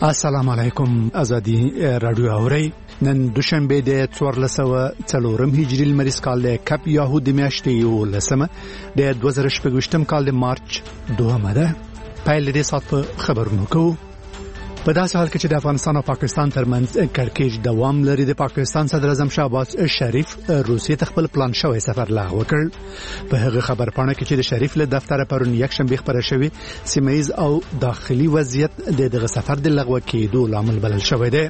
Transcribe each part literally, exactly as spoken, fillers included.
السلام علیکم. ازادي رادیو اوري نن دوشنبه د څوارلس سوه څلورم هجري لمریز کال د کپ یاهو د میاشتې یو لسمه د دوه زره شپږویشتم کال د مارچ دوهمه ده. پیل دې سات په خبرونو کوو. په داسې حال کې چې د افغانستان او پاکستان ترمنځ کړکېچ دوام لري، د پاکستان صدر اعظم شهباز شریف روسیې ته خپل پلان شوی سفر لغوه کړ. په هغه خبرپاڼه کې چې د شریف له دفتر پرون یکشنبه خبره شوې، سیمه‌ییز او داخلي وضعیت د دغه سفر د لغوه کېدو لامل بلل شوی دی.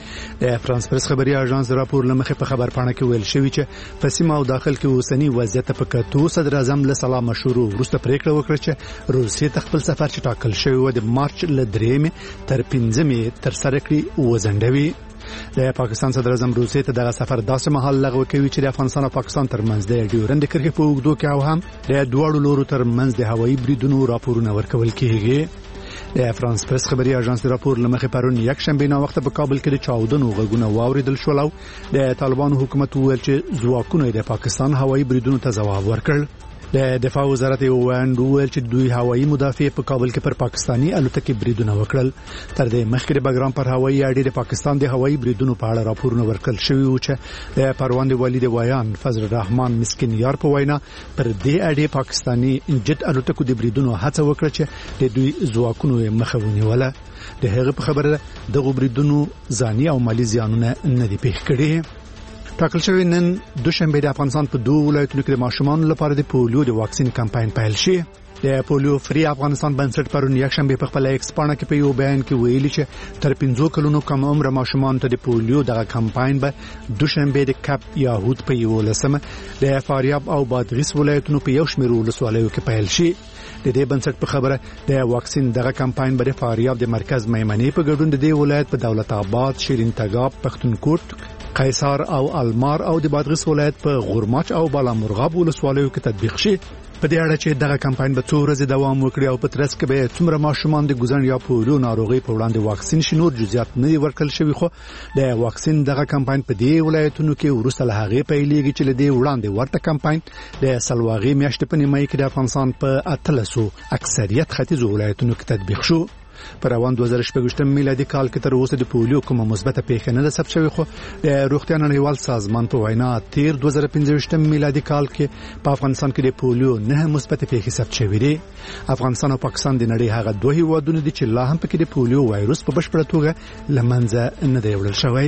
د فرانس پریس خبري اژانس راپور لمخې په خبرپاڼه کې ویل شوی چې په سیمه او داخل کې اوسنی وضعیت په کتو صدر اعظم له سلام مشورو وروسته پریکړه وکړه چې روسیې ته خپل سفر چې ټاکل شوی و د مارچ له درېمې تر پنځمې تر سره کړي وځنډوي. د پاکستان صدر اعظم روسیې ته دغه سفر داسې مهال لغوه کوي چې د افغانستان او پاکستان ترمنځ د ډیورنډ کرښې په اوږدو کې او هم د دواړو لورو ترمنځ د هوایي بریدونو راپورونه ورکول کیږي. د فرانس پریس خبري اژانس راپور لمخې پرون یکشنبه نا وخت په کابل کې د چاودنو غږونه واوریدل شول او د طالبانو حکومت ویل چې ځواکونه د پاکستان هوایي بریدونو ته ځواب ورکړ. د دفاع وزارت وویل چې دوی هوایي مدافع په کابل کې پر پاکستانی الوتکې بریدونه وکړل. تر دې مخکې د بګرام پر هوایي اډې د پاکستان د هوایي بریدونو په اړه راپورونه ورکړل شوی و چې د پروان د والي د ویان فضل الرحمن مسکینیار په وینا پر دې اډې پاکستانی جټ الوتکو د بریدونو هڅه وکړه چې د دوی ځواکونو مخه ونیوله. د هغه په خبره د غبریدونو ځاني او مالی زیانونه نه دي پېښ کړي. ټاکل شوی نن دوشنبه د افغانستان په دوه ولایتونو کې د ماشومانو لپاره د پولیو د واکسین کمپاین پیل شي. د پولیو فری افغانستان بنسټ پرون یکشنبه په خپل ایکس پاڼه کې په یو بیان کې ویلي چې تر پنځو کلونو کم عمر ماشومان ته د پولیو دغه کمپاین به دوشنبه د کپ یاهود په یو لسمه د فاریاب او بادغیس ولایتونو په یو شمېر ولسوالیو کې پیل شي. د دې بنسټ په خبره د واکسین دغه کمپاین به د فاریاب د مرکز میمنې په ګډون د دې ولایت په دولت آباد، شیرین تګاب، پښتونخوا، قیصار او المار او د بادغیس ولایت په غورماچ او بالامرغاب ولسوالیو کې تطبیق شي. په دې اړه چې دغه کمپاین به څو ورځې دوام وکړي او په ترڅ کې به څومره ماشومان د ګوزن یا پولیو ناروغي په وړاندې واکسین شي، نور جزئیات نه دي ورکړل شوي. خو د واکسین دغه کمپاین په دې ولایتونو کې وروسته له هغې پیلېږي چې له دې وړاندې ورته کمپاین د سلواغې میاشتې په نیمایي کې د افغانستان په اتلسو اکثریت ختیځو ولایتونو کې تطبیق شو. په روان دوه زره شپږویشتم میلادي کال کې تر اوسه د پولیو کومه مثبته پیښه نه ده ثبت شوې، خو د روغتیا نړیوال سازمان په وینا تیر دوه زره پنځه میلادي کال کې په افغانستان کې د پولیو نه مثبته پیښې ثبت شوې دي. افغانستان او پاکستان د نړۍ هغه دوه هیوادونه دي چې لا هم پکې د پولیو وایروس په بشپړه توګه له منځه نه دی وړل شوی.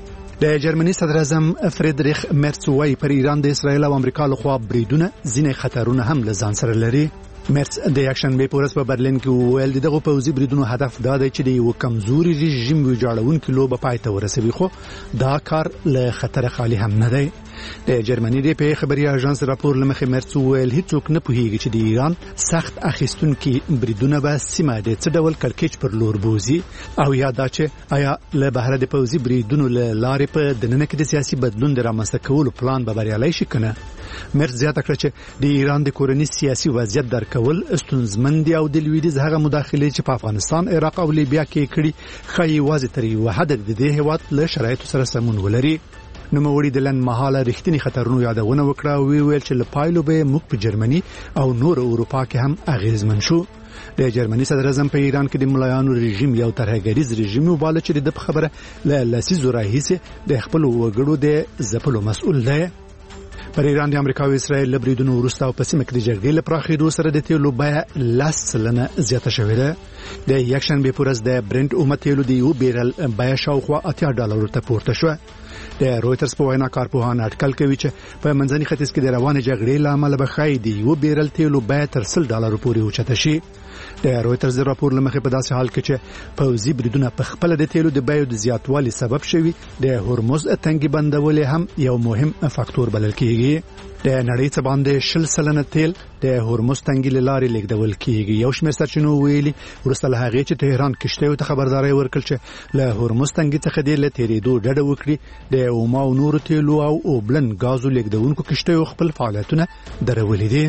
د جرمني صدر اعظم فریدریخ مرц وايي پر ایران د اسرایل او امریکا لخوا بریدونه ځینې خطرونه هم له ځان سره لري. مرц د یکشنبه په ورځ په برلین کې وویل دغه پوځي بریدونو هدف دا دی چې د یو کمزوري رژیم ویجاړونکو لوبه پای ته ورسوي، خو دا کار له خطر خالی هم نه دی. د جرمني د په خبري اژانس راپور لمخې مرц ویل هیڅوک نه پوهیږي چې د ایران سخت اخیستونکو بریدونه به سیمه د څه ډول کړکېچ پر لور بوزي او یا دا چې آیا له بهر د پوځي بریدونو له لارې په دننه کې د سیاسي بدلون د رامنځته کولو پلان به بریالي شي کنه. مرڅ زیاته کړ چې د ایران د کورنۍ سیاسي وضعیت درکول استونزمن دي او د لویدیز هغه مداخله چې په افغانستان، عراق او لیبیا کې کړي خایي واضح تر یو حد د دې هیواد له شرایطو سره سمون ولري. نو موړي د لن مهاله رښتینی خطرونو یادونه وکړه او ویل چې لپایلو به موږ په جرمني او نور اروپا کې هم اغیزمن شو. د جرمني صدر اعظم په ایران کې د ملایانو رژیم یو ترهګریز رژیم وباله چې د خبره له لسیزو راهیسه د خپل وګړو د ځپلو مسؤل دی. پر ایران د امریکا او اسرائیل لبریدونو وروسته او په سیمه کې د جګړې لپاره خېدو سره د تیلو بیه لاس سلنه زیاته شوې ده. د یکشنبه په ورځ د برنت اومه تیلو د یو بیرل بیه شاوخوا اتیا ډالرو ته پورته شو. د رويټرز په وینا کارپوهان اټکل کوي چې په منځني ختیځ کې د روانه جګړې لامل به خای دی یو بیرل تیلو بیه تر سل ډالرو پورې اوچته شي. د رويټرز راپور لمخې په داسې حال کې چې پوځي بریدونه په خپل د تیلو د بیو د زیاتوالي سبب شوي، د هرمز تنګي بندول هم یو مهم فاکتور بلل کیږي. د نړۍ څخه باندې شل سلنه تیل د هرمز تنګي لارې لیږدول کیږي. یو شمېر سرچینو ویلي ورسته له هغه چې تهران کشته ته خبرداري ورکړل چې له هرمز تنګي څخه د لتیریدو ډډه وکړي. د اوما او نور تیلو او اوبلن غازو لیږدونکو کشته خپل فعالیتونه درولې دي.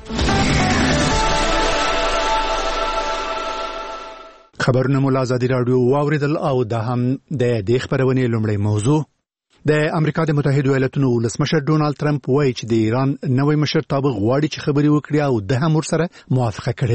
خبرونه مو آزادي رادیو واوریدل او دا هم د دې خبرونه لومړی موضوع. د امریکا د متحده ایالاتونو ولسمشر ډونالد ترامپ وایي چې د ایران نوې مشرتابه غواړي چې خبري وکړي او د هم ورسره موافقه کړې ده.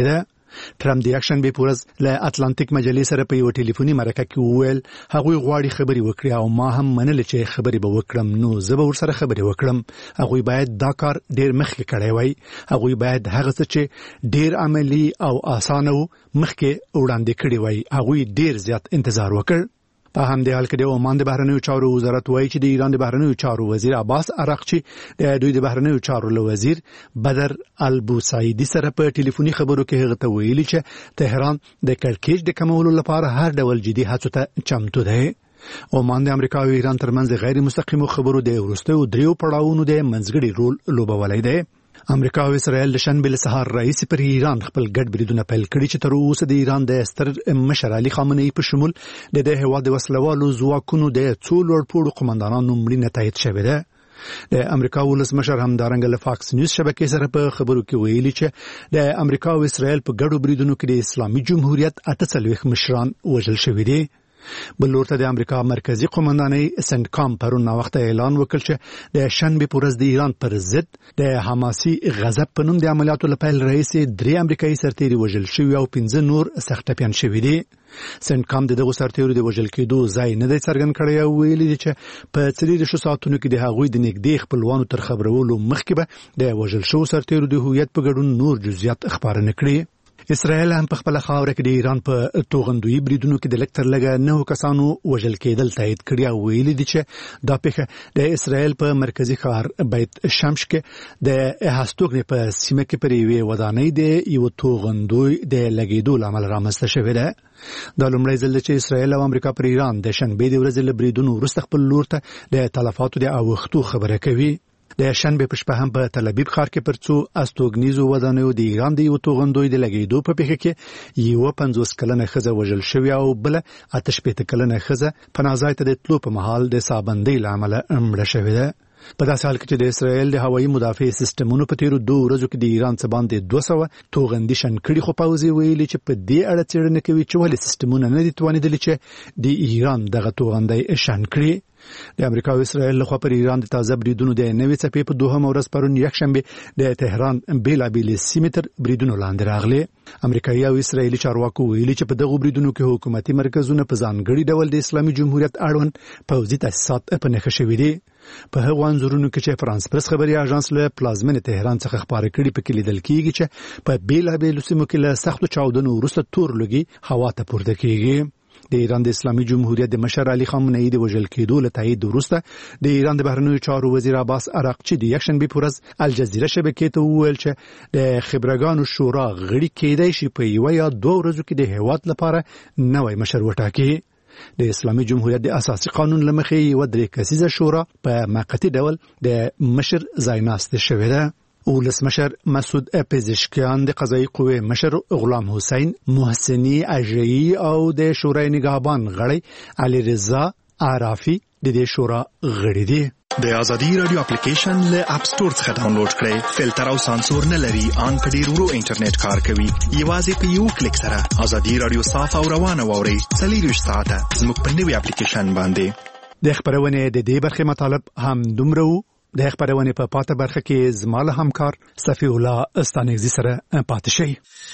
ټرمپ د یکشنبه په ورځ له اتلانتیک مجلې سره په یو ټلیفوني مرکه کې وویل هغوی غواړي خبرې وکړي او ما هم منل چې خبرې به وکړم نو زه به ورسره خبرې وکړم هغوی باید دا کار ډیر مخکې کړی وای هغوی باید هغه څه چې ډیر عملی او اسانه و مخکې وړاندې کړی وای هغوی ډیر زیات انتظار وکړ په همدې حال کې د عمان د بهرنیو چارو وزارت وایي چې د ایران د بهرنیو چارو وزیر عباس عراقچي د دوی د بهرنیو چارو له وزیر بدر البوسعیدي سره په ټلیفوني خبرو کې هغه ته ویلي چې تهران د کړکېچ د کمولو لپاره هر ډول جدي هڅو ته چمتو دی عمان د امریکا او ایران ترمنځ غیر مستقیمو خبرو د وروستیو دریو پړاوونو د منځګړي رول لوبولی دی امریکا او اسرائیل د شنبه له سهار راهیسې پر ایران خپل ګډ بریدونه پیل کړي چې تر اوسه د ایران د ستر مشر علي خامنه‌ای په شمول د دې هیواد د وسلوالو ځواکونو د څو لوړپوړو قومندانانو مړینه تایید شوې ده د امریکا ولسمشر همدارنګه له فاکس نیوز شبکې سره په خبرو کې ویلي چې د امریکا او اسرائیل په ګډو بریدونو کې د اسلامي جمهوریت اته څلوېښت مشران وژل شوي دي بل ورته د امریکا مرکزی قومندانۍ سنټکام پرون وخت اعلان وکړ چې د شنبه په ورځ د ایران پر ضد د حماسي غضب په نوم د عملیاتو لپاره رئیس درې امریکایي سرتیري وژل شوی او پنځه نور سخت ټپیان شوي دي سنټکام د دغه سرتیرو د وژل کېدو ځای نه دی څرګند کړی او ویلي چې په څلور ساعتونو کې د هغوی د نږدې خپلوانو تر خبرولو مخکې به د وژل شوو سرتیرو د هویت په ګډون نور جزئیات خبرونه کړي اسرائیل هم په خپل خاور کې د ایران په توغندوی بریدونو کې د لکتر لګا نه کسانو وژل کېدل تایید کړی او ویلي دي چې دا پیښه د اسرائیل په مرکزی ښار بیت شمس کې د هستوګنې په سیمه کې پر یوې ودانۍ د یو توغندوی د لګیدو لامل رامنځته شوې ده دا لومړی ځل چې اسرائیل او امریکا پر ایران د شنبه د ورځې له بریدونو وروسته خپل لور ته د تلفاتو د اوښتو خبره کوي د شنبه په شپه هم په تل ابیب ښار کې پر څو استوګنیزو ودانیو د ایران د یو توغندوی د لګیدو په پیښه کې یو پنځوس کلنه ښځه وژل شوې او بل اته شپېته کلنه ښځه پناه ځای ته د تلو په مهال د سابندۍ له امله مړه شوې ده په داسې حال کې چې د اسرائیل د هوایي مدافع سیستمونو په تیرو دوه ورځو کې د ایران څخه باندې دوه سوه توغندي شن کړي خو پوځي ویلي چې په دې اړه څېړنه کوي چې ولې سیستمونه نه دي توانیدلي چې د ایران دغه توغندي شن کړي د امریکا او اسرائیل لخوا پر ایران د تازه بریدونو د نوې څپې په دوهم ورځ پرون یکشنبه د تهران بیلابیل سیمتر بریدونو لاندې راغلي امریکایي او اسرائیلي چارواکو ویلي چې په دغه بریدونو کې حکومتي مرکزونه په ځانګړي ډول د اسلامي جمهوریت اړوند پوځي تاسیسات په نښه شوي دي په هغه انځورونو کې چې فرانس پرس خبري اژانس له پلازمن تهران څخه خبرې کړي په کې لیدل کېږي چې په بیلابیل سیمو کې له سختو چاودنو وروسته تور لګي هوا ته پورته کېږي د ایران د اسلامي جمهوریت د مشر علي خامنه‌ای د وژل کېدو له تایید وروسته د ایران د بهرنیو چارو وزیر عباس عراقچي د یکشنبه په ورځ الجزیره شبکې ته وویل چې د خبرګانو شورا غړي کېدای شي په یو یا دوه ورځو کې د هیواد لپاره نوې مشر وټاکي د اسلامي جمهوریت د اساسي قانون لمخې یو درې کسیزه شورا په موقتی ډول د مشر ځایناسته شوې ده ولسمشر مسعود پزشکیان د قضایي قوې مشر غلام حسین محسنی اجری او د شورای نگهبان غړی علي رضا عرافي د دې شورا غړي دي د ازادي رادیو اپلیکیشن له اپ سٹور څخه ډاونلوډ کړئ فلټر او سانسور نه لري ان په ډیر ورو انټرنیټ کار کوي یوازې په یو کلیک سره ازادي رادیو صاف او روانه ووري څلور ساعته زموږ په نوي اپلیکیشن باندې د خبرونه د دې برخه مطالب هم دومره د خبرونه په پاته برخه کې زماله همکار صفی الله استانګزي سره پاتې شي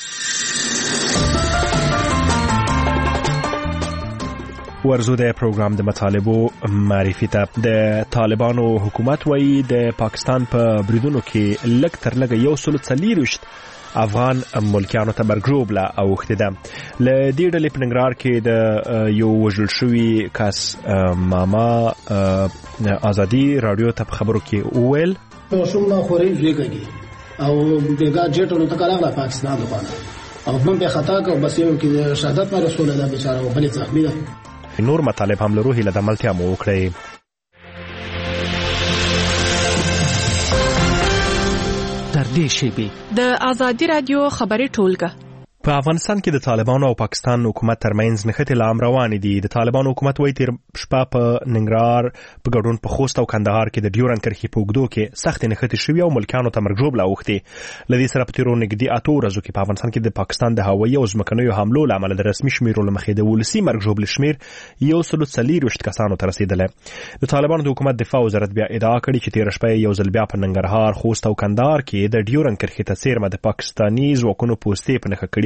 ورزو د پروګرام د مطالبو معرفي ته د طالبانو حکومت وایي د پاکستان په پا بریدونو کې لږ تر لږه یو سل څلوېښت افغان ملکیانو ته مرګ له اوښتې ده له دې ډلې په ننګرهار کې د یو وژل شوي کس ماما ازادي رادیو ته په خبرو کې وویل ماشوم ما خوري زیږي او دغه جټونو ته کلاغله پاکستان لپاره او موږ به خطا کو بس یو کې شهادت ما رسول الله بیچاره بلې زخمی ده نور مطالب هم لرو هله د ملتیا مو وکړي تر دې شی د ازادي رادیو خبري ټولګه په افغانستان کې د طالبانو او پاکستان حکومت ترمنځ نښتې لا هم روانې دي د طالبانو حکومت وایي تیر شپه په ننګرهار په ګډون په خوست او کندهار کې د ډیورن کرښې په اوږدو کې سختې نښتې شوي او ملکیانو ته مرګ ژوبله اوښتې له دې سره په تیرو نږدې اتو ورځو کې په افغانستان کې د پاکستان د هوایي او ځمکنیو حملو له امله د رسمي شمیرو له مخې د ولسي مرګ ژوبلې شمېر یو سل څلوېښت کسانو ته رسېدلی د طالبانو د حکومت دفاع وزارت بیا ادعا کړې چې تېره شپه یو ځل بیا په ننګرهار خوست او کندهار کې د ډیورن کرښې ته څیرمه د پاکستاني ځواکونو پوستې په نښه کړي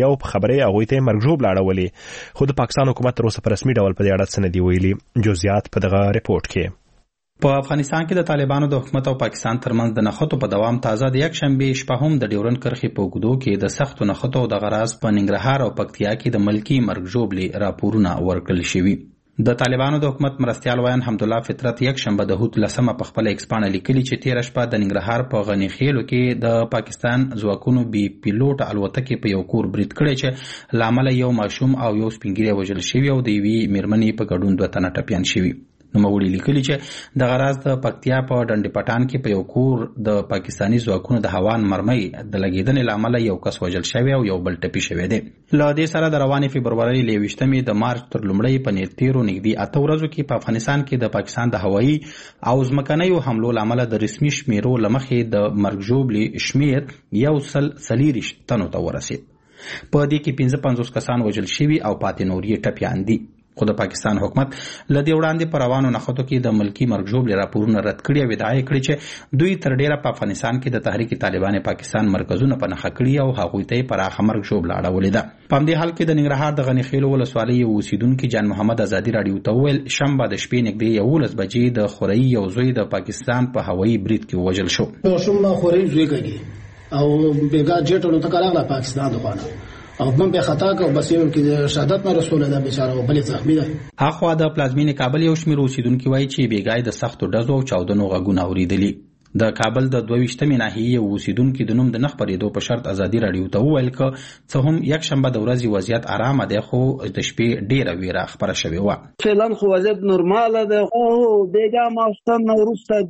او په خبره هغه ته مرګ جوړ لاړولې خو د پاکستان حکومت تر اوسه په رسمي ډول په دې اړه څه نه دی ویلي. جزئیات په دغه ریپورت کې. په افغانستان کې د طالبانو د حکومت او پاکستان ترمنځ د نښتو په دوام تازه د یک شنبه شپه هم د ډیورن کرښې په اوږدو کې د سختو نښتو د غراز په ننګرهار او پکتیا کې د ملکی مرګ ژوبلې راپورونه ورکړل شوي. د طالبانو د حکومت مرستیال ویان حمدالله فطرت یک شنبه د هوت لسمه په خپل ایکس باندې لیکلي چې تیر شپه د ننګرهار په غنی خیلو کې د پاکستان ځواکونو بي پیلوټ الوتکې په یو کور برید کړی چې لامل یو ماشوم او یو سپینګری وژل شوی او د یوې میرمنې په ګډون دوه تنه ټپیان شوي. نو موږ لیکلي چې د غراز د پکتیا په ډنډ پټان کې په یو کور د پاکستانی ځواکونو د هوان مرمۍ د لګیدنې لامل یو کس وژل شوی او یو بل ټپي شوی دی. له دې سره د روانې فبرورۍ له یوویشتمې د مارچ تر لومړۍ په تیرو نږدې اته ورځو کې په افغانستان کې د پاکستان د هوایي او ځمکنیو حملو لامل د رسمي شمیرو لمخې د مرګ ژوبلې شمیر یو سل څلوېښت تنو ته ورسید. په دې کې پنځه پنځوس کسان وژل شوي او پاتې نور یې ټپیان دي. خو د پاکستان حکومت له دې وړاندې په روانو نښتو کې د ملکی مرګ ژوبلې راپورونه رد کړي او ادعا کړې چې دوی تر ډیره په افغانستان کې د تحریک طالبان پاکستان مرکزونه په نښه کړي او هغوی ته پراخه مرګ ژوبله اړولې ده. په همدې حال کې د ننګرهار د غنی خیلو ولسوالۍ یو اوسیدونکي جان محمد ازادي راډیو ته وویل شنبه د شپې نږدې یولس بجې د خورۍ یو زوی د پاکستان په هوایي برید کې وژل شو. ماشوم خورۍ زوی کوي او بیګا جټونو ته کارغله پاکستان دغه او من به خطا کو بس یو کې شهادت نه رسول ده بیچاره بل زخمی ده. اخوا د پلازمینې کابل یو شمېر اوسیدونکي وایي چې بیګای د سختو ډزو او چاودنو غږونه اوریدلي. د کابل د دوه ویشتمې ناحیې اوسیدونکي د نوم د نه خپرېدو په شرط ازادي راډیو ته وویل که څه هم یک شنبه د ورځې وضعیت ارامه دی خو د شپې ډېره ویره خپره شوې وه. فعلا خو وضعیت نورماله ده خو بېګا ماخوستن نه وروسته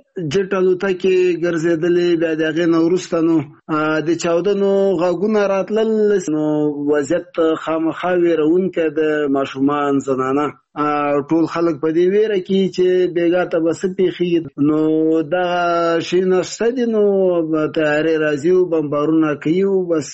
جټ الوتکې ګرځېدلې بیا د هغې نه وروسته نو د چاودنو غږونه راتلل نو وضعیت خامخا ویرونکی د ماشومان زنانه ټول خلک په دې ویره کې چې بیګا ته بس پیخي نو دا شي نشته دي نو تیارې راځي او بمبارونه کوي او بس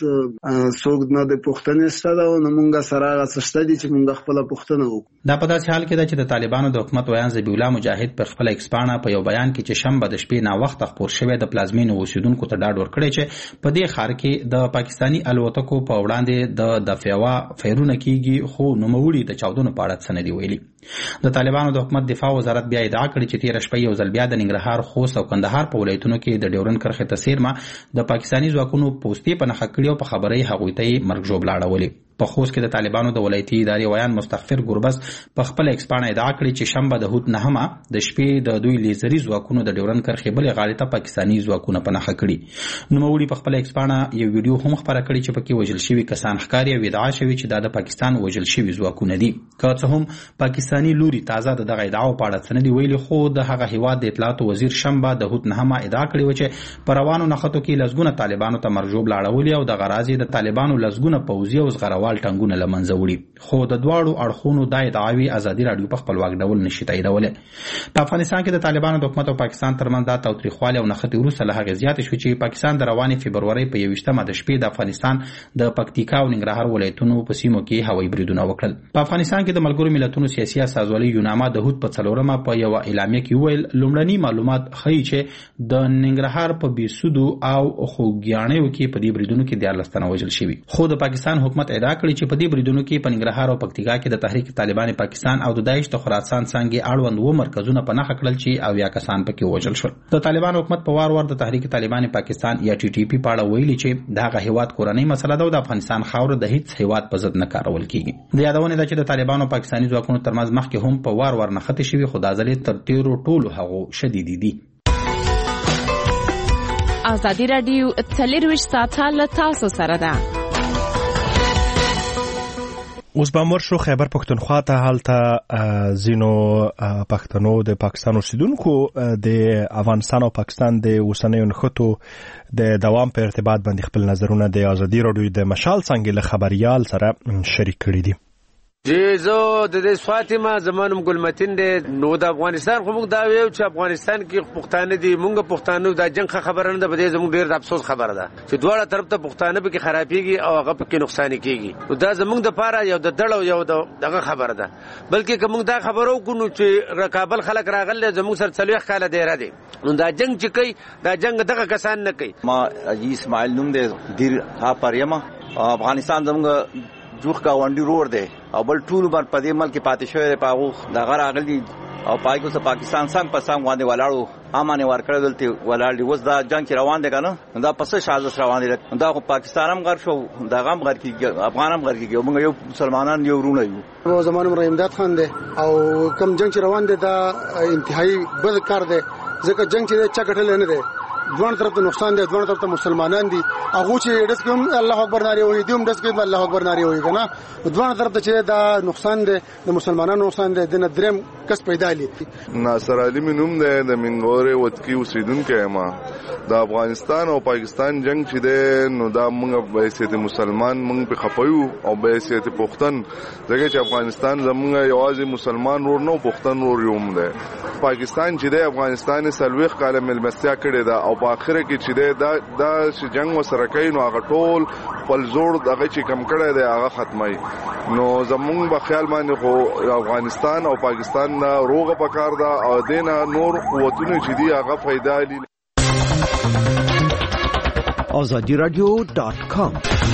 څوک نه د پښتنې ستاده نو مونږ سره غسشته دي چې مونږ خپل پښتنه وکړو. دا په داسې حال کې ده چې د طالبانو د حکومت ویان ذبیح الله مجاهد په خپل ایکسپانه په یو بیان کې چې شنبه د شپې نا وخت خبر شوی د پلازمینو اوسیدونکو ته ډاډ ورکړی چې په دې ښار کې د پاکستانی الوتکو په وړاندې د دفاعوا فیرونه کیږي خو نوموړي د چاودنو په اړه څه نه دی ویلي. د طالبانو د حکومت دفاع وزارت بیا ادعا کړې چې تیر شپه یو ځل بیا د ننګرهار خوست او کندهار په ولایتونو کې د ډیورن کرښې ته څیرمه د پاکستانی ځواکونو پوستې په نښه کړي او په خبرې هغوی ته یې مرګ ژوبله اړولې. په خوست کې د طالبانو د ولایتي ادارې ویان مستغفر ګربز په خپل ایکسپانه ادعا کړې چې شنبه د هوت نهمه د شپې د دوی لیزري ځواکونو د ډیورن کرښې بلې غاړې ته پاکستانی ځواکونه په نښه کړي. نوموړي په خپل ایکسپانه یو ویډیو هم خپره کړې چې پکې وژل شوي کسان ښکاري او ادعا شوې چې دا د پاکستان وژل شوي ځواکونه دي. که څه هم پاکستانی لوري تازه د دغه ادعاو په اړه څه نه دي ویلي خو د هغه هیواد د اطلاعاتو وزیر شنبه د هوت نهمه ادعا کړې وه چې په روانو نښتو کې لسګونه طالبانو ته مرګ ژوبله اړولې او دغه راز یې د طالبانو لسګونه پوځي او زغروال ټنګونه له منځه وړي. خو د دواړو اړخونو دا ادعاوې ازادي راډیو په خپلواک ډول نشي تاییدولی. په افغانستان کې د طالبانو د حکومت او پاکستان ترمنځ دا تاوتریخوالی او نښتې وروسته له هغې زیاتې شوې چې پاکستان د روانې فبرورۍ په یوویشتمه د شپې د افغانستان د پکتیکا او ننګرهار ولایتونو په سیمو کې هوایي بریدونه وکړل. په افغانستان کې د ملګرو ملتونو سیاسي استازولۍ یوناما د هوت په څلورمه په یوه اعلامیه کې وویل لومړني معلومات ښیي چې د ننګرهار په بېسودو او خوږیاڼیو کې په دې بریدونو کې دیارلس تنه وژل شوي. خو د پاکستان حکومت ادعا کړې چې په دې بریدونو کې په ننګرهار او پکتیکا کې د تحریک طالبان پاکستان او د داعش د خراسان څانګې اړوند و مرکزونه په نښه کړل چې اویا کسان پکې وژل شول. د طالبان حکومت په وار وار د تحریک طالبان پاکستان یا ټي ټي پی په اړه ویلي چې دغه هیواد کورنۍ مسله ده او د افغانستان خاوره د هیڅ هیواد په ضد نه کارول کیږي. د یادونه ده چې د طالبانو پاکستاني ځواکونو ترمنځ مخکې هم په وار وار نښتې شوي خو دا ځل یې تر تیرو ټولو هغو شدیدې دي. ازادي راډیو څلرویشت ساعته له تاسو سره ده. اوس به مر شو خیبر پښتونخوا ته. هلته ځینو پښتنو د پاکستان اوسیدونکو د افغانستان او پاکستان د اوسنیو نښتو د دوام په ارتباط باندې خپل نظرونه د ازادي راډیو د مشال څانګې له خبریال سره شریک کړي دي. جی زه د دې فاطمه زمانم ګلمتین د نو د افغانستان خو موږ دا ویو چې افغانستان کې پښتانه دي موږ پښتانه د جنگ خبره نه ده بده زموږ ډیر د افسوس خبره ده چې دواړه طرف ته پښتانه به کې خرابېږي او هغه په کې نقصان کېږي. دا زموږ د پاره یو د دړو یو دغه خبره ده بلکې که موږ دا خبرو کوو چې کابل خلک راغله زموږ سره څلوېښت کاله دیره دي نو دا جنگ چې کوي دا جنگ دغه کسان نه کوي. ما اسماعیل نوم دی دیر ها پرېما افغانستان زموږ جوخ گاونډي روړ دی او بل ټول بر په دې ملک پاتې شوی په هغه د غره اغلی او پایکو څخه پاکستان څنګه په څنګه باندې ولاړو امانه ورکړل دلته ولاړ دی. اوس دا جنگ روان دی کنه دا پسه شازش روان دی دا خو پاکستان هم غر شو دا غم غر کې افغان هم غر کې موږ یو مسلمانان یو ورونه یو. نو زمانه مریم امداد خان دی او کم جنگ روان دی دا انتهایی بد کار دی ځکه جنگ چې چا کټل نه دی دوه طرف ته نقصان دی دوه طرف ته مسلمانان دي هغه چې داس کوم الله اکبر ناری وي دوم داس کوم الله اکبر ناری وي کنه دوه طرف ته چې دا نقصان دی د مسلمانانو نقصان دی د دریم کس پیدا لې. ناصر علي منوم دی د منګورې وتکی اوسیدونکو ما د افغانستان او پاکستان جنگ چې دی نو دا موږ به حیثیت مسلمان موږ په خپایو او به حیثیت پښتون دغه چې افغانستان زموږ یوازې مسلمان ور نه پښتون ور یوم دی. پاکستان چې دی افغانستان سلويخ کاله ملمستیا کړی دا او په اخر کې چې دا دا چې جنگ وسره کوي نو هغه ټول خپل زور دغه چې کم کړی دی هغه ختمي. نو زمونږ په خیال باندې خو افغانستان او پاکستان نه روغه پکار دا او دینه نور قوتونه چې دی هغه فائدہ لري. آزادی رادیو ډاٹ کام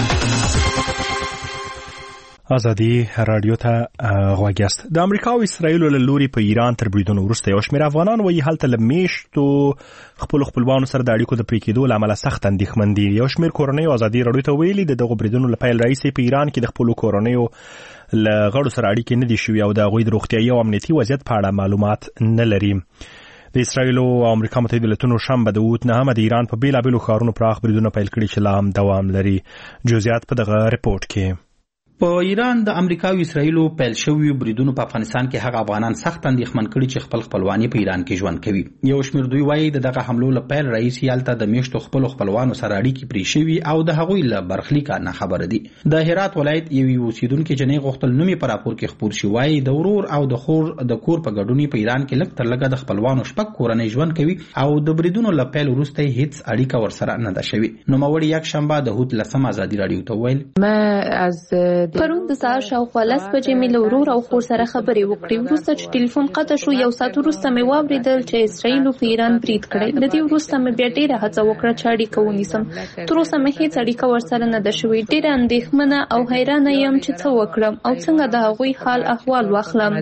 ازادي رادیو ته غواګست. د امریکا او اسرایل له لوري په ایران تر بریدونو وروسته یو شمېر افغانان وایي هلته لمیشتو خپل خپلوانو سره د اړیکو د پرې کېدو له امله سخت اندېښمن دي. یو شمېر کورنۍ ازادي رادیو ته ویلي د دغو بریدونو له پیل راهیسې په ایران کې د خپلو کورنیو له غړو سره اړیکې نه دي شوي او د هغوی د روغتیایي او امنیتي وضعیت په اړه معلومات نه لري. د اسرایل او امریکا متحده ایالتونو شنبه د اوت نه هم د ایران په بیلابیلو ښارونو پراخ بریدونه پیل کړي چې لا هم دوام لري. جزئیات په دغه رپورټ کې. په ایران د امریکا او اسرایلو پیل شوی بریدونو په افغانستان کې هغه افغانان سخت اندېښمن کړي چې خپل خپلوانی په ایران کې ژوند کوي. یو شمېر دوی وایي دغه حملو له پیل راهیسې هلته د میشتو خپل خپلوانو سره اړیکې پرې شوي او د هغوی له برخلیکه نه خبره دي. د هرات ولایت یوې اوسیدونکې جنۍ غوښتل نوم یې په راپور کې خپور شي. وایي د ورور او د خور د کور په ګډون په ایران کې لږ تر لږه د خپلوانو شپږ کورنۍ ژوند کوي او د بریدونو له پیل وروسته هیڅ اړیکه ورسره نه ده شوې. نوموړي یک شنبه د هوت لسم ازادي رادیو ته ویل ما از پرون د سهار شاوخوا لس بجې مې له ورور او خور سره خبرې وکړې. وروسته چې ټلیفون قطع شو یو ساعت وروسته مې واورېدل چې اسرایلو په ایران برید کړی. له دې وروسته مې بیا ډېره هڅه وکړه چې اړیکه ونیسم. تر اوسه مې هېڅ اړیکه ورسره نه ده شوې. ډېره اندېښمنه او حیرانه یم چې څه وکړم او څنګه د هغوی حال احوال واخلم.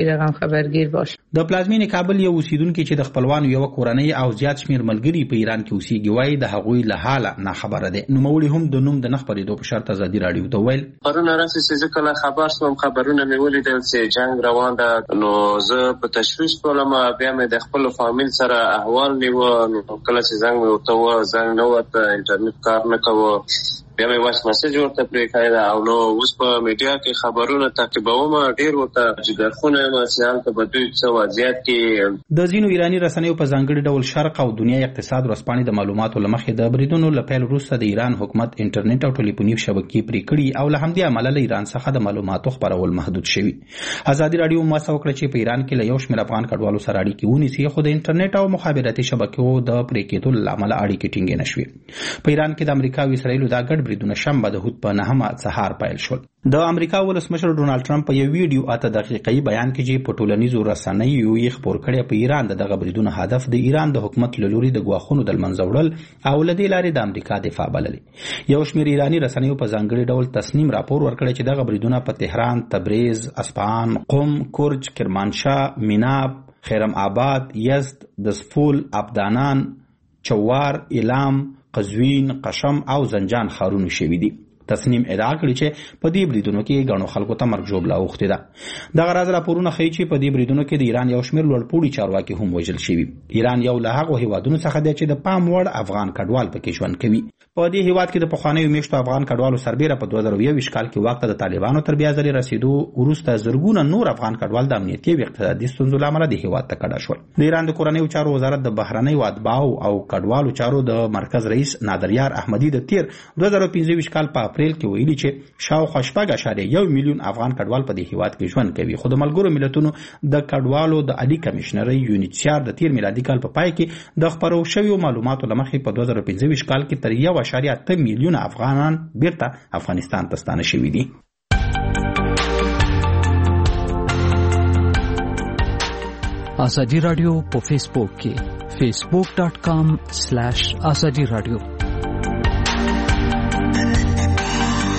د پلازمینې کابل یو اوسیدونکي چې د خپلوانو یوه کورنۍ او زیات شمېر ملګري په ایران کې اوسېږي وایي د هغوی له حاله ناخبره دی. نوموړي هم د نوم د نه خپرېدو په شرط ازادي راډیو ته ویل پرون راسې چې زه کله خبر شوم خبرونه مې ولیدل چې جنگ روان ده نو زه په تشویش شولم. بیا مې د خپل فامیل سره احوال نیوه. نو کله چې زنګ مې ورته ووه زنګ نه ورته انټرنیټ کار نه کوه. بیا مې وایس میسج ورته پرې کړی ده او نو اوس په میډیا کې خبرونه تعقیبوم. ډېر ورته جګرخونه یم چې هلته به دوی څه وضعیت کې. د ځینو ایراني رسنیو په ځانګړي ډول شرق او دنیا اقتصاد ورځپاڼې د معلوماتو له مخې د بریدونو له پیل وروسته د ایران حکومت انټرنیټ او ټلیفوني شبکې پرې کړي او له همدې امله له ایران څخه د معلوماتو خپرول محدود شوي. ازادي راډیو هڅه وکړه چې په ایران کې له یو شمېر افغان کډوالو سره اړیکې ونیسي خو د انټرنیټ او مخابراتي شبکو د پرې کېدو له امله اړیکې ټینګې نه شوې. په ایران کې د امریکا او اسرایلو دا ګډ بریدونه شنبه د هوت په نهمه سهار پیل شول. د امریکا ولسمشر ډونالد ټرمپ په یو ویډیو اته دقیقې بیان کې چې په ټولنیزو رسنیو یې خپور کړی په ایران د دغه بریدونو هدف د ایران د حکومت له لوري د ګواښونو د منځه وړل او له دې لارې د امریکا دفاع بللې. یو شمېر ایراني رسنیو په ځانګړي ډول تصنیم راپور ورکړی چې دغه بریدونه په تهران، تبریز، اصفهان، قم، کرج، کرمانشاه، میناب، خیرم آباد، یزد، دسفول، ابدانان، چوار، اعلام، قزوین، قشم او زنجان ښارونو شوي دي. تصنیم ادعا کړی چې په دې بریدونو کې غنو خلکو ته مرګ ژوبله اوښتې ده. دغه راز راپورونه ښیي چې په دې بریدونو کې د ایران یو شمېر لوړپوړي چارواکي هم وژل شوي. ایران یو له هغو هیوادونو څخه دی چې د پام وړ افغان کډوال پکې ژوند کوي. په دې هیواد کې د پخوانیو میشتو افغان کډوالو سربیره په دوه زره یوویشت کال کې واک ته د طالبانو تر بیا ځلې رسېدو وروسته زرګونه نور افغان کډوال د امنیتي او اقتصادي ستونزو له امله د هیواد ته کډه شول. د ایران د کورنیو چارو وزارت د بهرنیو اتباعو او کډوالو چارو د مرکز رئیس نادریار احمدي د تیر دوه زره پنځه ویشت کال په اپریل کې ویلي چې شاوخوا شپږ اعشاریه یو میلیون افغان کډوال په دې هیواد کې ژوند کوي. خو د ملګرو ملتونو د کډوالو د عالی کمشنرۍ یونیسیار د تیر میلادي کال په پای کې د خپرو شویو معلوماتو له مخې په دوه زره پنځه ویشت کال کې تر یو اعشاریه اته میلیون افغانان بیرته افغانستان ته ستانه شوي دي. ازادي رادیو په فیسبوک کې فیسبوک ډاٹ کام سلیش ازادي رادیو.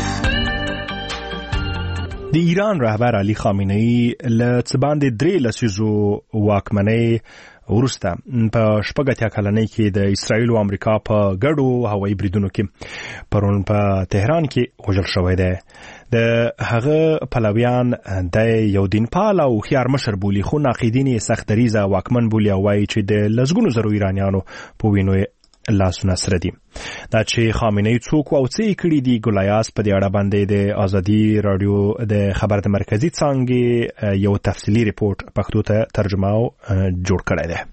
د ایران رهبر علي خامنه‌ای له څه باندې درې لسیزو واکمنۍ وروسته په شپږ اتیا کلنۍ کې د اسرائیل او امریکا په ګډو هوایي بریدونو کې پرون په تهران کې وژل شوی دی. د هغه پلویان د یو دین پال او خيار مشر بولی، خو ناقدین یې سخت دریزه واکمن بولی او وایي چې د لسګونو زرو ایرانیانو په وینو لاسونه سره دي. دا چې خامنه‌ای څوک او څه کړي دي، ګلایاس په دې اړه باندې د ازادي رادیو د خبر د مرکزی څنګه یو تفصیلی ریپورت پښتو ته ترجمه او جوړ کړی دی.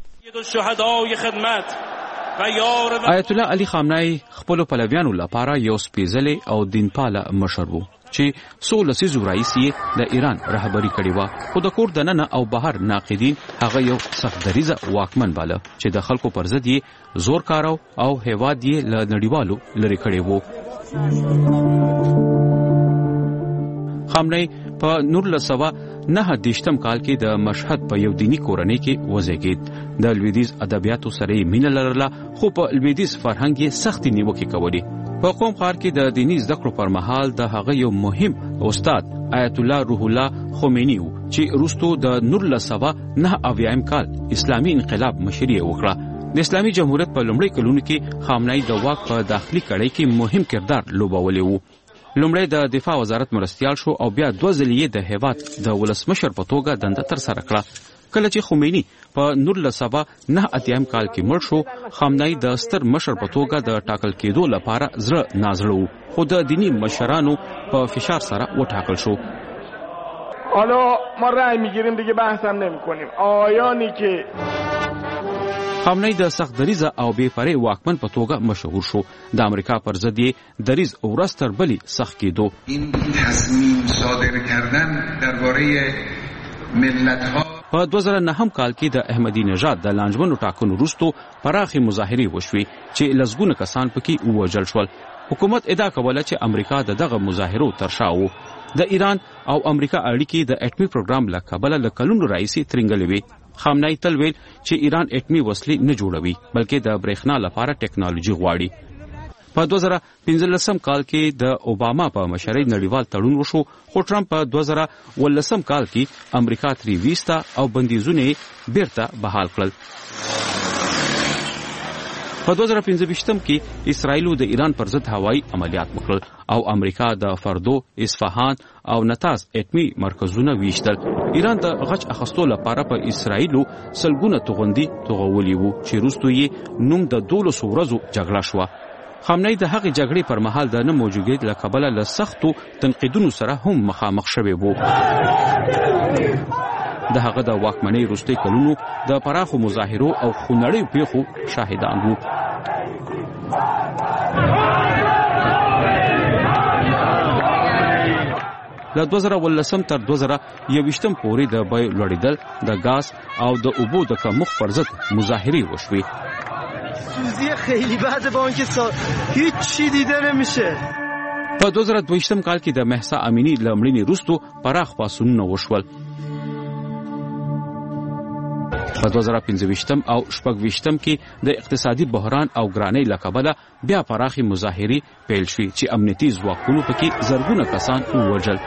آیت الله علي خامنه‌ای خپل پلویانو لپاره یو سپیڅلی او دینپاله مشر وو چې څو لسیزو راهیسې د ایران رهبری کړې وه، خو د کور دننه او بهر ناقدین هغه یو سخت دریزه واکمن باله چې د خلکو پر ضد یې زور کارو او هیواد یې له نړیوالو لرې کړی وو. خامنه‌ای په نولس سوه نهه دېرشم کال کې د مشهد په یو دینی کورنۍ کې وزیږید. د لویدیځ ادبیاتو سره یې مینه لرله، خو په لویدیځ فرهنګ یې سختې نیوکې کولې. په قوم ښار کې د دیني زده کړو پر مهال د هغه یو مهم استاد آیت الله روح الله خمینی و چې وروسته د نولس سوه نهه اویایم کال اسلامي انقلاب مشري وکړه. د اسلامي جمهوریت په لومړۍ کلونو کې خامنه‌ای د واک په داخلي کړۍ کې مهم کردار لوبولی و. لومړی د دفاع وزارت مرستیال شو او بیا دوه ځلې د هیواد د ولسمشر په توګه دنده ترسره کړه. کله چې خمینی په نولس سوه نهه اتیایم کال کې مړ شو، خامنه‌ای د ستر مشر په توګه د ټاکل کېدو لپاره زړه نازړه و، خو د دینی مشرانو په فشار سره وټاکل شو. حالا ما رأی میگیریم دیگه بحثم نمی‌کنیم. آیانی که خامنه‌ای د سخت دریزه او بې پرې واکمن په توګه مشهور شو. د امریکا پر ضد یې دریز ورځ تر بلې سخت کېدو. این تصمیم صادر کردن درباره ملت‌ها په دوه زره نهم کال کې د احمدی نژاد د لانجمنو ټاکنو وروسته پراخې مظاهرې وشوې چې لسګونه کسان پکې ووژل شول. حکومت ادعا کوله چې امریکا د دغه مظاهرو تر شا و. د ایران او امریکا اړیکې د اټمي پروګرام له کبله له کلونو راهیسې ترنګلې وې. خامنه‌ای تل ویل چې ایران اټمي وسلې نه جوړوي، بلکې د برېښنا لپاره ټیکنالوژي غواړي. په دوه زره پنځلسم کال کې د اوباما په مشرۍ نړیوال تړون وشو، خو ټرمپ په دوه زره اوولسم کال کې امریکا ترې ویسته او بندیزونه یې بیرته بحال کړل. په دوه زره پنځه ویشتم کې اسرائیل د ایران پر ضد هوایي عملیات وکړل او امریکا د فردو، اصفهان او نتاز اټمي مرکزونه ویشتل. ایران د غچ اخیستو لپاره په اسرائیلو سلګونه توغندي توغولي وو چې وروسته یې نوم د دولسو ورځو جګړه شوه. خامنه‌ای د هغې جګړې پر مهال د نه موجودیت له کبله له سختو تنقیدونو سره هم مخامخ شوی وو. د هغه د واکمنۍ وروستي کلونو د پراخو مظاهرو او خونړیو پیښو شاهدان وو. له دوه زره اوولسم تر دوه زره یوویشتم پورې د بیو لوړېدل، د غاز او د اوبو د کمښت پر ضد مظاهرې وشوې. سوزی خیلی بده با اینکه سا... هیچ چی دیده نمیشه. په دوه زره دویشتم کال کې د مهسا امینی له مړینې وروسته پراخ پاڅونونه وشول. په دوه زره پنځه ویشتم او شپږ ویشتم کې د اقتصادي بحران او ګرانۍ له کبله بیا پراخې مظاهرې پیل شوې چې امنیتي ځواکونو پکې زرګونه کسان ووژل.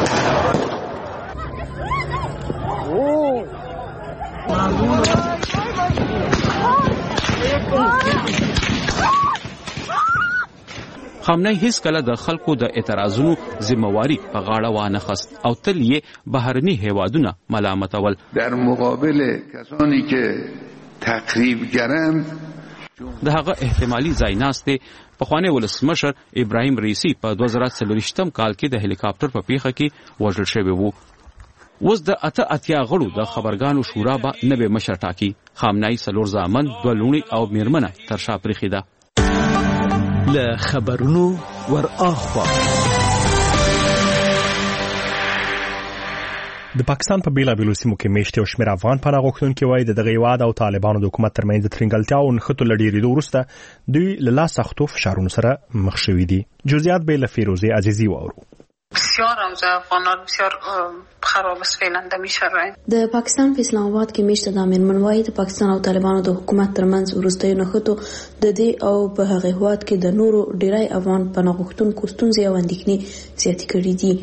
خامنه‌ای هیڅ کله د خلکو د اعتراضونو ذمہواری په غاړه وانه خست او تل یې بهرني هیوادونه ملامتول. در مقابل کسانی که تخریبگرند د هغه احتمالي ځایناسته پخوانی ولسمشر ابراهیم رئیسی په دوه زره څلوېښتم کال کې د هلیکاپټر په پیښه کې وژل شوی وو. اوس د اته اتیا غړو د خبرګانو شورا به نوی مشر ټاکي. خامنه‌ای څلور زامن، دوه لوڼې او میرمنه تر شا پرېښې ده. له خبرونو ور اخوا د پاکستان په بیلابیلو سیمو کې میشته او شمېر افغان پناه غوښتونکي وایي د دغه هیواد او طالبانو د حکومت ترمنځ د ترنګلتیا او نښتو له ډېرېدو وروسته دوی له لا سختو فشارونو سره مخ شوي دي. جزئیات به له فیروزه عزیزی واورو. بسیار اوضاع افغانان بسیار خراب است فعلا د میشرای. د پاکستان په اسلام آباد کې میشته د امیر وایي د پاکستان او طالبانو د حکومت ترمنځ وروستي نښتو د دې او په هغه هواد کې د نورو ډیری افغان پناه غوښتونکو ستونزې او اندېښنې زیاتې کړې دي.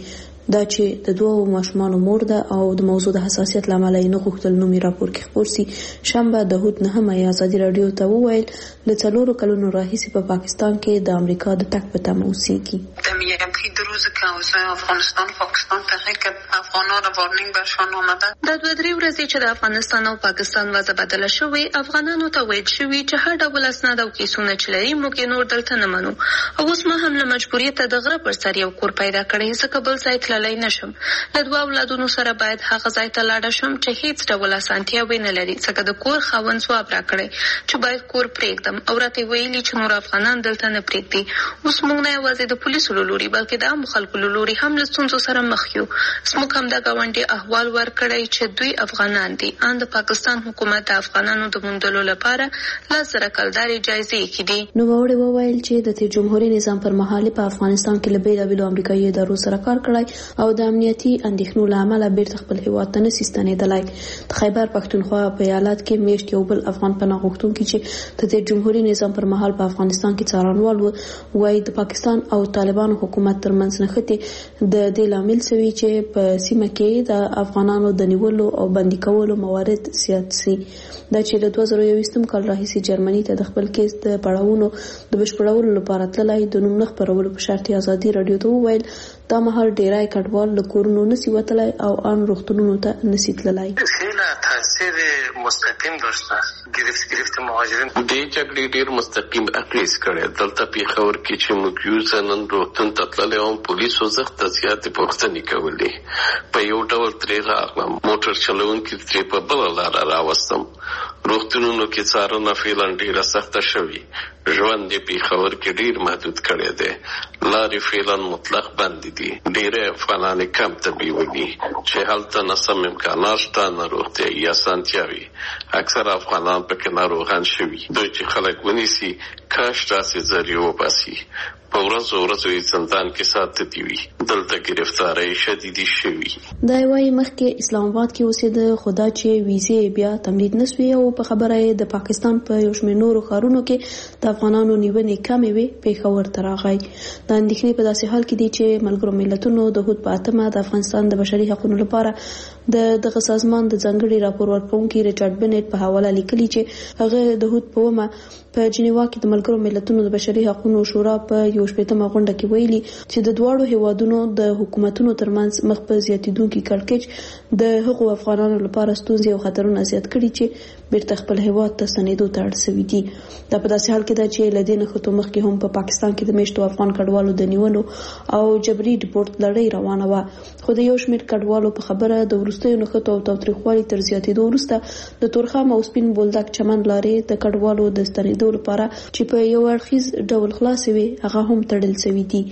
دا چې د دوه ماشومانو مور ده او د موضوع د حساسیت لامل یې نه غوښتل نومي راپور کې خپور سي. شنبه داود نهمه یا ازادي رادیو ته وویل له څلورو کلونو راهیسې په پاکستان کې د امریکا د تک په تمه اوسېږي. در میگم که دو روز که اوضاع افغانستان و پاکستان تغییر کرد افغانان وارنینگ برشان آمده. د دوه درې ورځې چې د افغانستان او پاکستان وضع بدله شوې افغانانو ته ویل شوي چې هر ډول اسناد او کیسونه چې لري موږ نور دلته نه منو او اوس ما هم له مجبوریته د غره پر سر یو کور پیدا کړی ځکه بل ځای تللی نشم. له دوه اولادونو سره باید هغه ځای ته لاړه شم چې هیڅ ډول اسانتیاوې نه لري ځکه د کور خاوند ځواب راکړی چې باید کور پرېږدم او راته ویلي چې نور افغانان دلته نه پرېږدي. اوس موږ نه یوازې د پولیسو له لوري بلکې د عامو خلکو له لوري هم له ستونزو سره مخ یو. زموږ همدا ګاونډي احوال ورکړی چې دوی افغانان دي ان د پاکستان حکومت د افغانانو د موندلو لپاره لس زره کلدارې جایزې کړي. نوموړي وویل چې د تیر جمهوریت نظام پر مهال په افغانستان کې له بېلابېلو امریکایي ادارو سره کار کړی او د امنیتي اندېښنو له امله بیرته خپل هیواد ته نشي ستنېدلی. د خیبر پښتونخوا په ایالت کې میاشت یو بل افغان پناه غوښتونکي چې د تیر جمهوریت نظام پر مهال په افغانستان کې څارنوال و وایي د پاکستان او طالبانو حکومت ترمنځ نښتې د دې لامل شوي چې په سیمه کې د افغانانو د نیولو او بندي کولو موارد زیات سي. دا چې د دوه زره یوویشتم کال راهیسې جرمني ته د خپل کیس د پړاوونو د بشپړولو لپاره تللی د نوم نه خپرولو په شرط ازادي رادیو ته وویل دا مهال ډیری کډوال له کورونو نسی وتلی او ان روغتونونو ته نسی تللی. خیلی تاثیر مستقیم داشته گرفت گرفت مهاجرین دې جګړې ډیر مستقیم اغیز کړی. دلته پیښور کې چې موږ یو ځنن روغتون ته تللی وم پولیسو زغته زیاتې پوښتنې کولې. په یو ډول ترې راغلم موټر چلوونکي ترې په بله لاره راوستم. روغتونونو کې څارنه فعلا ډیره سخته شوې. ژوند یې پیښور کې ډیر محدود کړی دی. لارې فعلا مطلق بند دي. ډیری افغانان کم طبي ولي چې هلته نه سم امکانات شته نه روغتیایي اسانتیاوې. اکثر افغانان پکې ناروغان شوي. دوی چې خلک ونیسي کاش داسې ذریعه وباسي. په ورځو ورځو یې زندان کې ساتلي وي. دلته گرفتارۍ شدیدې شوي. دا وایي مخکې اسلام آباد کې اوسېده خو دا چې ویزې بیا تمدید نه سوې او په خبره یې د پاکستان په یو شمېر نورو ښارونو کې د افغانانو نیونې کمې وې پېښور ته راغی. دا اندېښنې په داسې حال کې دي چې ملګرو ملتونو د هود په اتمه د افغانستان د بشري حقوقو لپاره د دغه سازمان د ځانګړي راپور ورکوونکي ریچارډ بنټ په حواله لیکلي چې هغه د هود په ومه په جنیوا کې د ملګرو ملتونو د بشري حقوقو شورا په یو شپږمه غونډه کې ویلي چې د دواړو هیوادونو د حکومتونو ترمنځ مخ په زیاتیدونکي کړکېچ د هغو افغانانو لپاره ستونزې او خطرونه زیات کړي چې بیرته خپل هیواد ته ستنېدو ته اړ شوي دي. دا په داسې حال کې ده چې له دې نښتو مخکې هم په پاکستان کې د میشتو افغان کډوالو د نیولو او جبري ډیپورت لړۍ روانه وه. خو د یو شمېر کډوالو په خبره د وروستیو نښتو او تاوتریخوالي تر زیاتېدو وروسته د تورخم او سپین بولدک چمن لارې د کډوالو د ستنېدو لپاره چې په یو اړخیز ډول خلاصې وي هغه هم تړل شوي دي.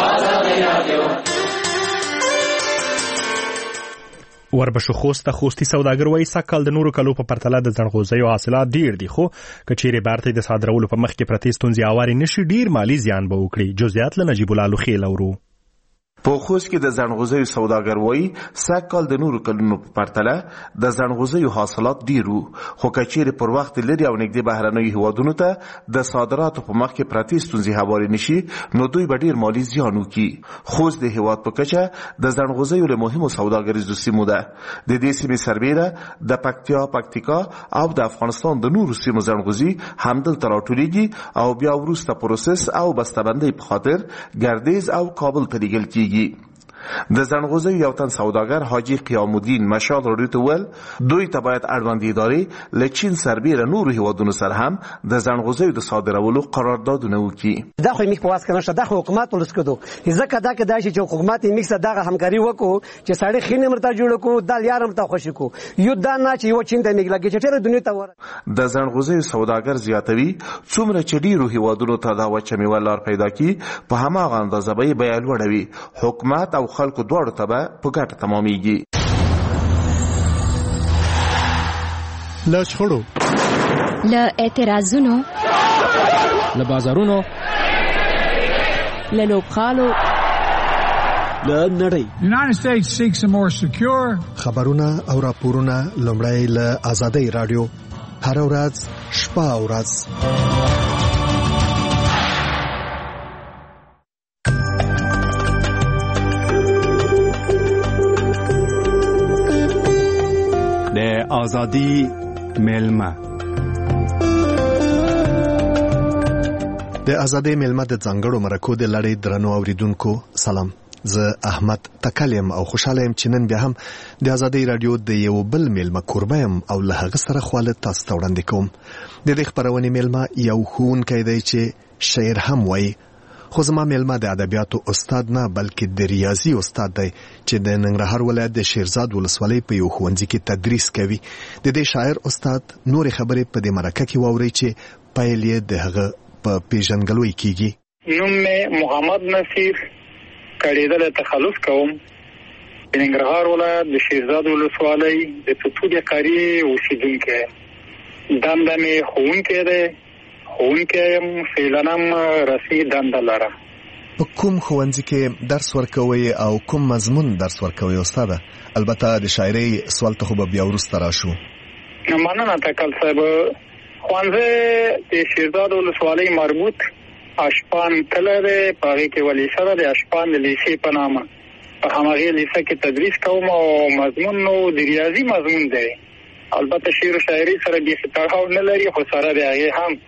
وربشو خوسته خوستي سوداګر وایي سږ کال د نورو کلو په پرتله د ځنغوزیو حاصلات ډیر دي خو که چیرې بهر ته د صادرولو په مخ کې پرتې ستونزې هوارې نشي ډیر مالي زیان به وکړي. جزئیات له نجیب الله لوخیل اورو. په خوست کې د ځنغوزیو سوداګر وایي سږ کال د نورو کلونو په پرتله د ځنغوزیو حاصلات ډیر وو خو که چیرې پر وخت لري او نږدې بهرنیو هیوادونو ته د صادراتو په مخ کې پرتې ستونزې هوارې نشي نو دوی به ډیر مالي زیان وکړي. خوست د هیواد په کچه د ځنغوزیو له مهمو سوداګریزو سیمو ده. د دې سیمې سربیره د پکتیا پکتیکا او د افغانستان د نورو سیمو ځنغوزي همدلته راټولیږي او بیا وروسته پروسس او بسته‌بندۍ په خاطر ګردیز او کابل ته لیږل کیږي. د ځنغوزیو یو تن سوداګر حاجی قیام الدین مشال راډیو ته ویل دوی ته باید اړوند ادارې له چین سربیره نورو هیوادونو سره هم د ځنغوزیو د صادرولو قراردادونه وکړي. دا خو میک په واسطه نشته دا خو حکومت ولس کړو ځکه دا کې دا چې حکومت میک سره دغه همکاري وکړو چې سړی خینه مرته جوړ کو د لیارم ته خوشی کو یو دا نه چې یو چین ته میک لګي چې ټول دنیا ته ور د ځنغوزیو سوداګر زیاتوي څومره چې ډیرو هیوادونو ته دا وچه میوه لار پیدا کی په هماغه اندازه به بیه لوړوي. حکومت او خلکو دواړو ته به په ګټه تمامیږي. له شخړو له اعتراضونو له بازارونو له لوبخالو له نړۍ United States seeks a more secure خبرونه او راپورونه لومړی له آزادۍ رادیو هر ورځ شپه او ورځ. آزادی میلمه د ازادۍ میلمه د ځانګړو مرکو د لړۍ درنو اوریدونکو سلام. زه احمد تکلم او خوشاله يم چې نن بیا هم د ازادۍ رادیو د یو بل میلمه قربه يم او له هغه سره خواله تاسو ته وړاندې کوم. د دې خبرونې میلمه یو ښوونکی دی چې شاعر هم وایي، خو زما میلمه د ادبیاتو استاد نه بلکې د ریاضي استاد دی چې د ننګرهار ولایت د شیرزاد ولسوالۍ په یو ښوونځي کې تدریس کوي. د دې شاعر استاد نورې خبرې په دې مرکه کې واورئ چې پیل یې د هغه په پیژنګلوي کیږي. نوم مې محمد نصیر، کړیدل تخلص کوم. د ننګرهار ولایت د شیرزاد ولسوالۍ د توتودې قریې اوسیدونکی. دنده مې ښوونکی دی، ښوونکی یم، فعلاً رسمي دنده لرم. په کوم ښوونځي کې درس ورکوئ او کوم مضمون درس ورکوئ استاده؟ البته د شاعرۍ سوال ته خو به بیا وروسته راشو. مننه تکل صاحب. ښوونځی د شیرزاد ولسوالۍ مربوط اشپان کلی دی، په هغې کې یوه لیسه ده د اشپان د لیسې په نامه. په همغې لیسه کې تدریس کوم او مضمون نو د ریاضي مضمون دی. البته شعر و شاعري سره بیخي تړاو نه لري، خو سره د هغې هم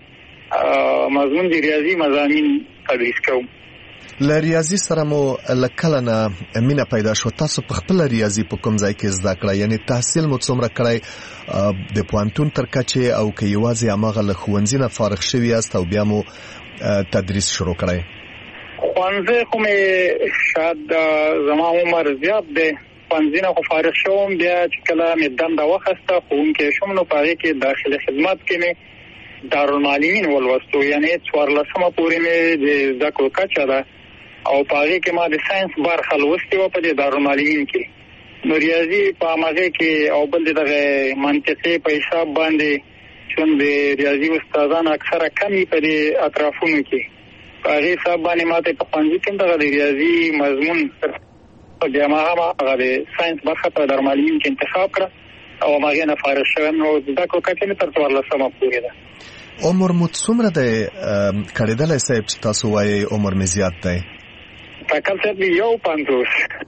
مضمون د ریاضي مضامین تدریس کوم. له ریاضي سره مو له کله نه مینه پیدا شو؟ تاسو په خپله ریاضي په کوم ځای کې زده کړه؟ یعنې تحصیل مو څومره کړی د پوهنتون تر کچې، او که یوازې هماغه له ښوونځي نه فارغ شوي یاست او بیا مو تدریس شروع کړی؟ ښوونځی خو مې شاید زما عمر زیات دی، ښوونځي نه خو فارغ شوم. بیا چې کله مې دنده واخیسته ښوونکی شوم، نو په هغې کې داخلي خدمت کې مې دارالمعلمین ولوستو، یعنې څوارلسمه پورې مې د زده کړو کچه ده او په هغې کې ما د ساینس برخه لوستې وه په دې دارالمعلمین کې. نو ریاضي په همغې کې او بل د دغه منطقې په حساب باندې چون د ریاضي استادان اکثره کم په دې اطرافونو کې، په هغې حساب باندې ما ته په ښوونځي کې دغه د ریاضي مضمون بیا ما هم هغه د ساینس برخه په دارالمعلمین کې انتخاب کړه او همغې نه فارغ شوم. نو زده کړو کچه مې تر څوارلسمه پورې ده. عمر مو څومره دی کړېدلی صاحب چې تاسو وایئ عمر مې زیات دی؟ تکل صاحب یو پنځوس.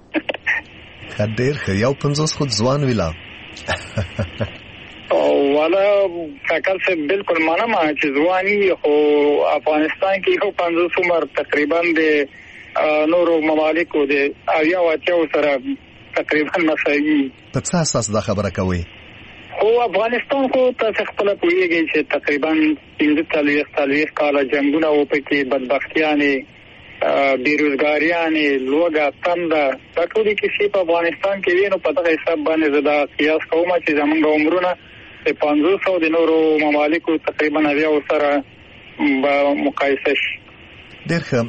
ښه، ډېر ښه. یو پنځوس خو ځوان وي لا. والا تکل صاحب بلکل منم چې ځواني، خو افغانستان کې یو پنځوس عمر تقریبا د نورو ممالکو د اویاو اتیاو سره تقریبا مساوي. په څه اساس دا خبره کوئ؟ خو افغانستان خو تاسو خپله پوهېږئ چې تقریبا پنځه څلوېښت څلوېښت کاله جنګونه و، پکې بدبختیانې، بېروزګاریانې، لوږه، تنده، دا ټولې کیسې په افغانستان کې وي. نو په دغه حساب باندې زه دا قیاس کوم چې زموږ عمرونه د پنځوس او د نورو ممالکو تقریبا اویاو سره به مقایسه شي. ډېر ښه.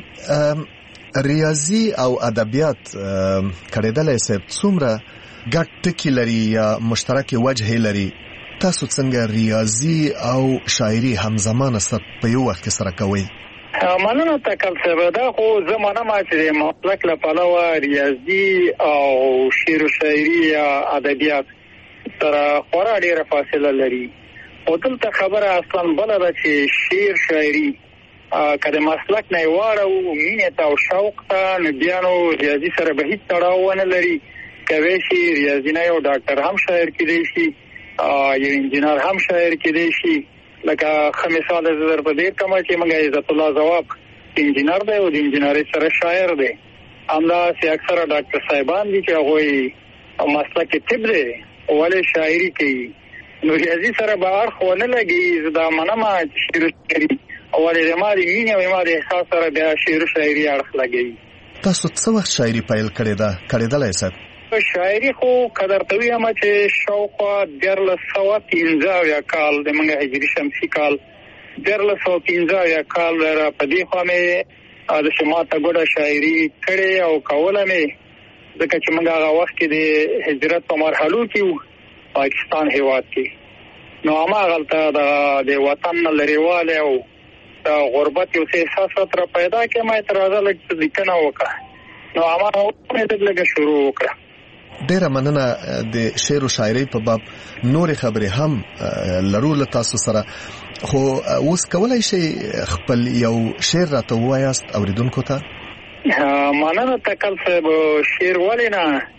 ریاضي او ادبیات کړېدلی صاحب څومره ګډ ټکي لري یا مشترکې وجهې لري؟ تاسو څنګه ریاضي او شاعري همزمانه سره په یو وخت کې سره کوئ؟ مننه تکل صاحب. دا خو زه منم چې د مسلک له پلوه ریاضي او شعر و شاعري یا ادبیات سره خورا ډېره فاصله لري. خو دلته خبره اصلا بله ده چې شعر شاعري که د مسلک نه یې واړو مینې ته او شوق ته، نو بیا نو ریاضي سره به هېڅ تړاو ونه لري. کوی شي ریاضي نه یو ډاکټر هم شاعر کېدی شي، یو انجینر هم شاعر کېدی شي. لکه ښه مثال زه در په دې کومه چې موږ عزت الله ځواب انجینر دی او د انجینرۍ سره شاعر دی. همداسې اکثره ډاکټر صاحبان دي چې هغوی مسلک طب دی ولې شاعري کوي. نو ریاضي سره به اړخ ونه لګي. زه دا منم چې شعر و شاعري ولې د ما د مینې او ما د احساس سره بیا شعر و شاعري اړخ لګوي. تاسو څه وخت شاعري پیل کړې ده کړېدلی صاحب؟ شاعري خو که درته ووایم چې شاوخوا دیارلس سوه پنځه اویا کال د موږ هجري شمسي کال دیارلس سوه پنځه اویا کال را په دې خوا مې داسې ما ته ګوډه شاعري کړې او کوله مې، ځکه چې موږ هغه وخت کې د هجرت په مرحلو کې وو پاکستان هېواد کې. نو هماغلته د وطن نه لرېوالی او د غربت یو څه احساس راته پیدا کړی. ما ته راځه لږ څه لیکنه وکړه. نو هماغه وخت مې لږه شروع وکړه. ډیره مننه. د شعر او شاعرۍ په باب نورې خبرې هم لرو له تاسو سره، خو اوس کولای شئ خپل یو شعر راته ووایاست اوریدونکو ته؟ مننه تکل صاحب. شعر ولې نه،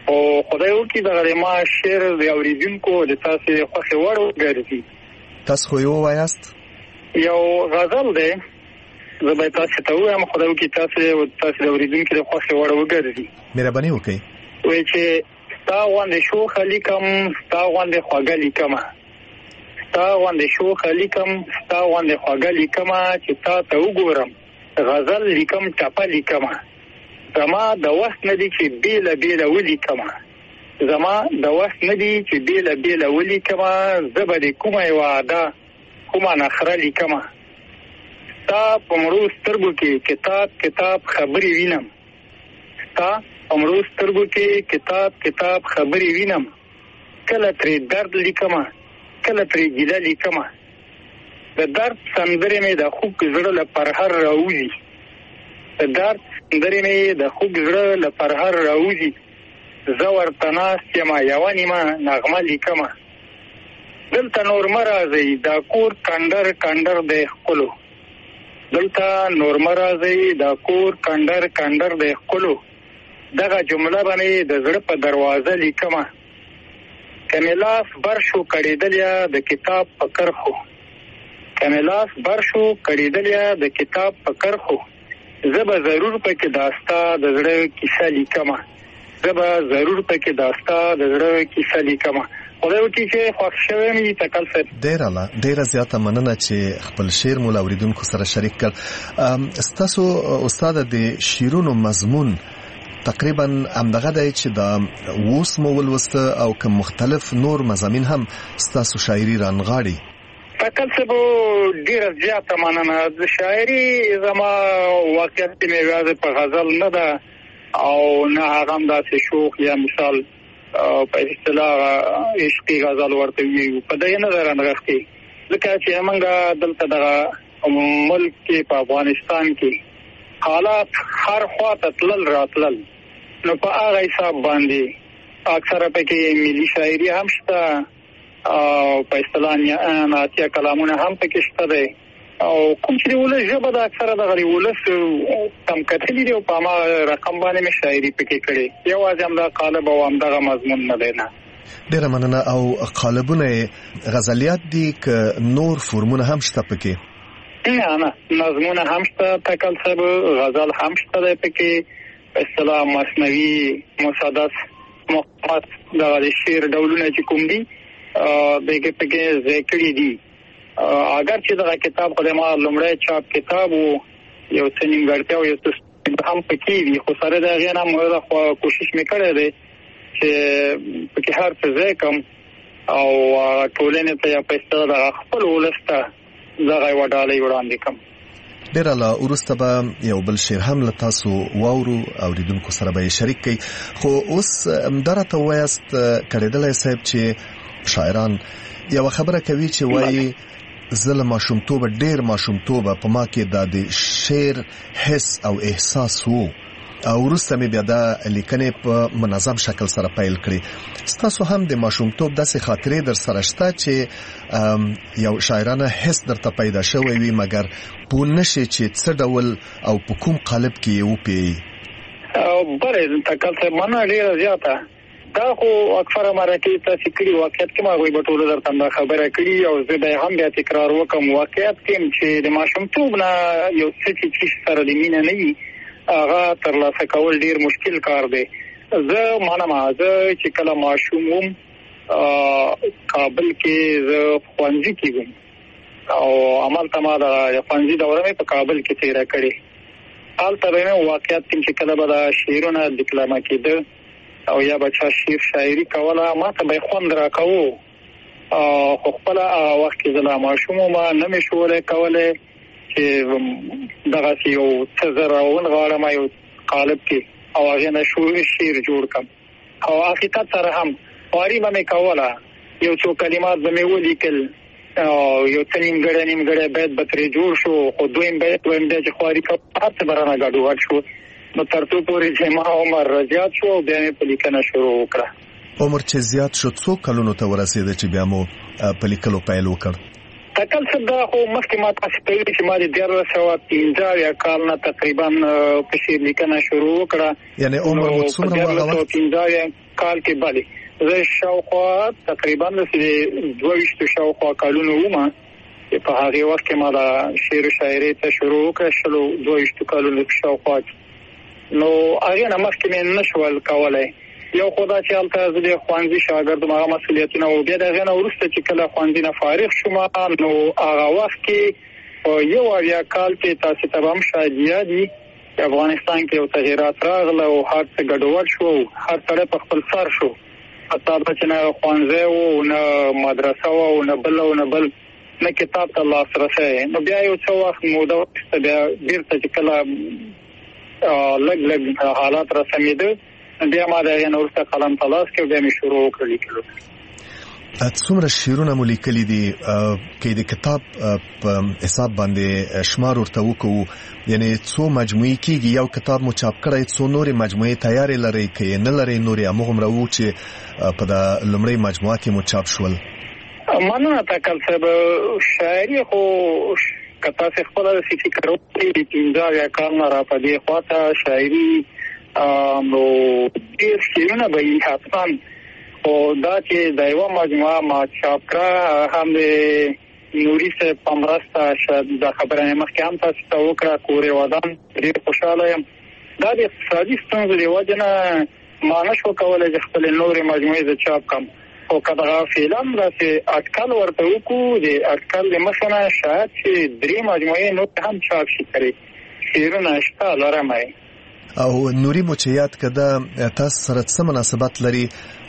او خدای وکړي دغه ما شعر د اوریدونکو د تاسو خوښې وړ وګرځي. تاسو خو یو وایاست؟ یو غزل دی، زه به تاسو ته وایم، خدای وکړي تاسو تاسو د اوریدونکو د خوښې وړ وګرځي. مهرباني وکړئ. وایي چې ستا غوندې شوخه لیکم، ستا غوندې خوږه لیکمه، ستا غوندې شوخه لیکم، ستا غوندې خوږه لیکمه، چې تا ته وګورم غزل لیکم ټپه لیکمه. زما د وخت نه دی چې بیله بیله ولیکمه، زما د وخت نه دی چې بیله بیله ولیکمه، زه به د کومه یوه عاده کومه نخره لیکمه. ستا په مړو سترګو کې کتاب کتاب خبرې وینم، ستا په مړو سترګو کې کتاب کتاب خبرې وینم، کله ترې درد لیکمه کله ترې ګیله لیکمه. د درد سندرې مې د خوږ زړه له پرهر راوځي، د درد سندرې مې د خوږ زړه له پرهر راوځي، زه ورته ناست یم یوه نیمه نغمه لیکمه. دلته نور مه راځئ دا کور کنډر کنډر دی ښکلو، دلته نور مه راځئ دا کور کنډر کنډر دی ښکلو، دغه جمله به مې د زړه په دروازه لیکمه. که مې لاس بر شو کړېدلیا د کتاب په کرښو، که مې لاس بر شو کړېدلیا د کتاب په کرښو، زه به ضرور پکې داستا د زړه کیسه لیکمه، زه به ضرور پکې داستا د زړه کیسه لیکمه. خدای وکړي چې خوښ شوی مې تکل صاحب. ډېره لا ډېره زیاته مننه چې خپل شعر مو له اورېدونکو سره شریک کړ. ستاسو استاد د شعرونو مضمون تقریبا همدغه دی چې دا اوس مو ولوسته او که مختلف نور مضامین هم ستاسو شاعري رانغاړي؟ تکل صاحب ډېره زیاته مننه. د شاعري زما واقعیت کې مې یوازې په غزل نه ده او نه هغه هم داسې شوق یا مثال په اصطلاح عشقي غزل ورته ویو، په دې نه ده رانغښتې. ځکه چې موږ دلته دغه ملک کې په افغانستان کې حالات هر خوا ته تلل راتلل، نو په هغه حساب باندې اکثره پکې ملي شاعري هم شته او په اصطلاح نعتیه کلامونه هم پکې شته دی، او کوم چې د ولس ژبه ده اکثره دغه د ولس کم کتلي دي او په هماغه رقم باندې مې شاعري پکې کړې، یوازې همدا قالب او همدغه مضمون نه دی. نه ډېره مننه. او قالبونه غزلیات دي که نور فورمونه هم شته پکې؟ نه نه نظمونه هم شته تکل صاحب، غزل هم شته دی پکې، په اصطلاح مثنوي مسدس مقامات دغه د شعر ډولونه چې کوم دي دغه پکې ذکر دي. اگر چې دغه کتاب خو د ما لومړی چاپ کتاب وو، یو څه نیمګړتیا او یو څه هم پکې دي، خو سره د هغې نه مو کوشش مې کړی دی چې پکې هر څه ځای کړم او ټولنې ته یا په اصطلاح دغه خپل ولس ته دغه یوه ډالۍ وړاندې کړم. ډېره لا وروسته به یو بل شعر هم له تاسو واورو، اورېدونکو سره به یې شریک کړئ. خو اوس همدا راته ووایاست کړېدلی صاحب چې شاعران یوه خبره کوي چې وایي زه له ماشومتوبه ډېر ماشومتوبه په ما کې دا د شعر حس او احساس وو او وروسته مې بیا دا لیکنې په منظم شکل سره پیل کړې. ستاسو هم د ماشومتوب داسې خاطرې در سره شته چې یو شاعرانه حس درته پیدا شوی وي مګر پوه نشئ چې څه ډول او په کوم قالب کې یې وپوهئ؟ بله تکل صاحب مننه ډېره زیاته. دا خو اکثره مرکې تاسې کړي، واقعیت کې ما هغوی به ټولو درته همدا خبره کړي او زه به هم بیا تکرار وکړم. واقعیت کې چې د ماشومتوب نه یو څه چې سره د مینه نه وي هغه ترلاسه کول ډیر مشکل کار دی. زه منم زه چې کله ماشوم وم کابل کې زه ښوونځي کې وم او همالته ما د ښوونځي دوره مې په کابل کې تېره کړې. هلته به مې واقعیت کې چې کله به د شعرونه ډیپلومه کېده او یا به چا شعر شاعري کوله ما ته به یې خوند راکوو، خو خپله هغه وخت کې زه لا ماشوم وم نه مې شولی کولی چې دغسې یو څه زه راونغاړم یو قالب کې او هغې نه شعر جوړ کړم. او حقیقت سره هم خواري به مې کوله، یو څو کلمات به مې ولیکل او یو څه نیمګړی نیمګړی بیت به ترې جوړ شو، خو دویم بیت وایم بیا چې خواري کوم هر څه به رانه ګډوډ شو. نو تر څو پورې چې ما عمر زیات شو بیا مې په لیکنه شروع وکړه. عمر چې زیات شو څو کلونو ته ورسېده چې بیا مو په لیکلو پیل وکړ؟ تکل څه دا خو مخکې ما تاسو ته ویلي چې ما د دیارلس سوه پنځه اویا کال نه تقریبا په شعر لیکنه شروع وکړه. یعنې عمر مو څومره وه هغه وخت؟ پنځه اویا کال کې بلې زه شاوخوا تقریبا د دوه ویشت شاوخوا کالونو ومه په هغه وخت کې ما د شعر و شاعري ته شروع کړ شلو دوه ویشت کالونو شاوخوا نو هغه نه مخکې مې نشول کولای یو خدای چې البته زه د خوانځي شاګرد ما مسؤلیتونه او بیا دغه نه ورسته چې کله خوانځي نه فارغ شوم نو هغه وخت کې یو اویا کال کې تاسو ته هم شاید یادي افغانستان کې یو تغیرات راغله او هر څه ګډوډ شو هر څه په خپل سر شو حتی چې نه خوانځي او نه مدرسه او نه بل او نه بل نه کتاب ته لاسرسي نو بیا یو څو وخت موده بیا بیرته چې کله لګ لګ حالات را سمېده بیا ما د نورسته قلم تلاش کې بیا می شروع کړل لیکلو. څومره شعرونه مو لیکلي دي کې د کتاب په حساب باندې شمار ورته وکړو یعنی څو مجموعي کېږي یو کتاب مو چاپ کړی څو نورې مجموعي تیارې لري کې نه لري نورې همغومره وو چې په د لومړۍ مجموعه کې مو چاپ شول. مننه تکل صاحب شاعري خو کتا څه خپل سيتي کړو چې پنځه یا کال نه را پدې خواته شاعري نو ډیر شعرونه به یې حتما او دا چې د یو مجموعه ما چاپ کړه هم د نوري سے پمرستا شاید د خبره مخکې هم تاسو ته وکړه کورې ودان ډیر خوشاله یم دا د اقتصادي ستونزو د وجه نه ما نشو کولای چې خپل نورې مجموعې د چاپ کم او کله فعلاً راځي اټکل ورته وکړو د اټکل د مخنه شاید چې درې مجموعې نو هم چاپ شي کړي شعرونه شته لرم او نوري مو چې یاد کده تاسو سره څه مناسبت لري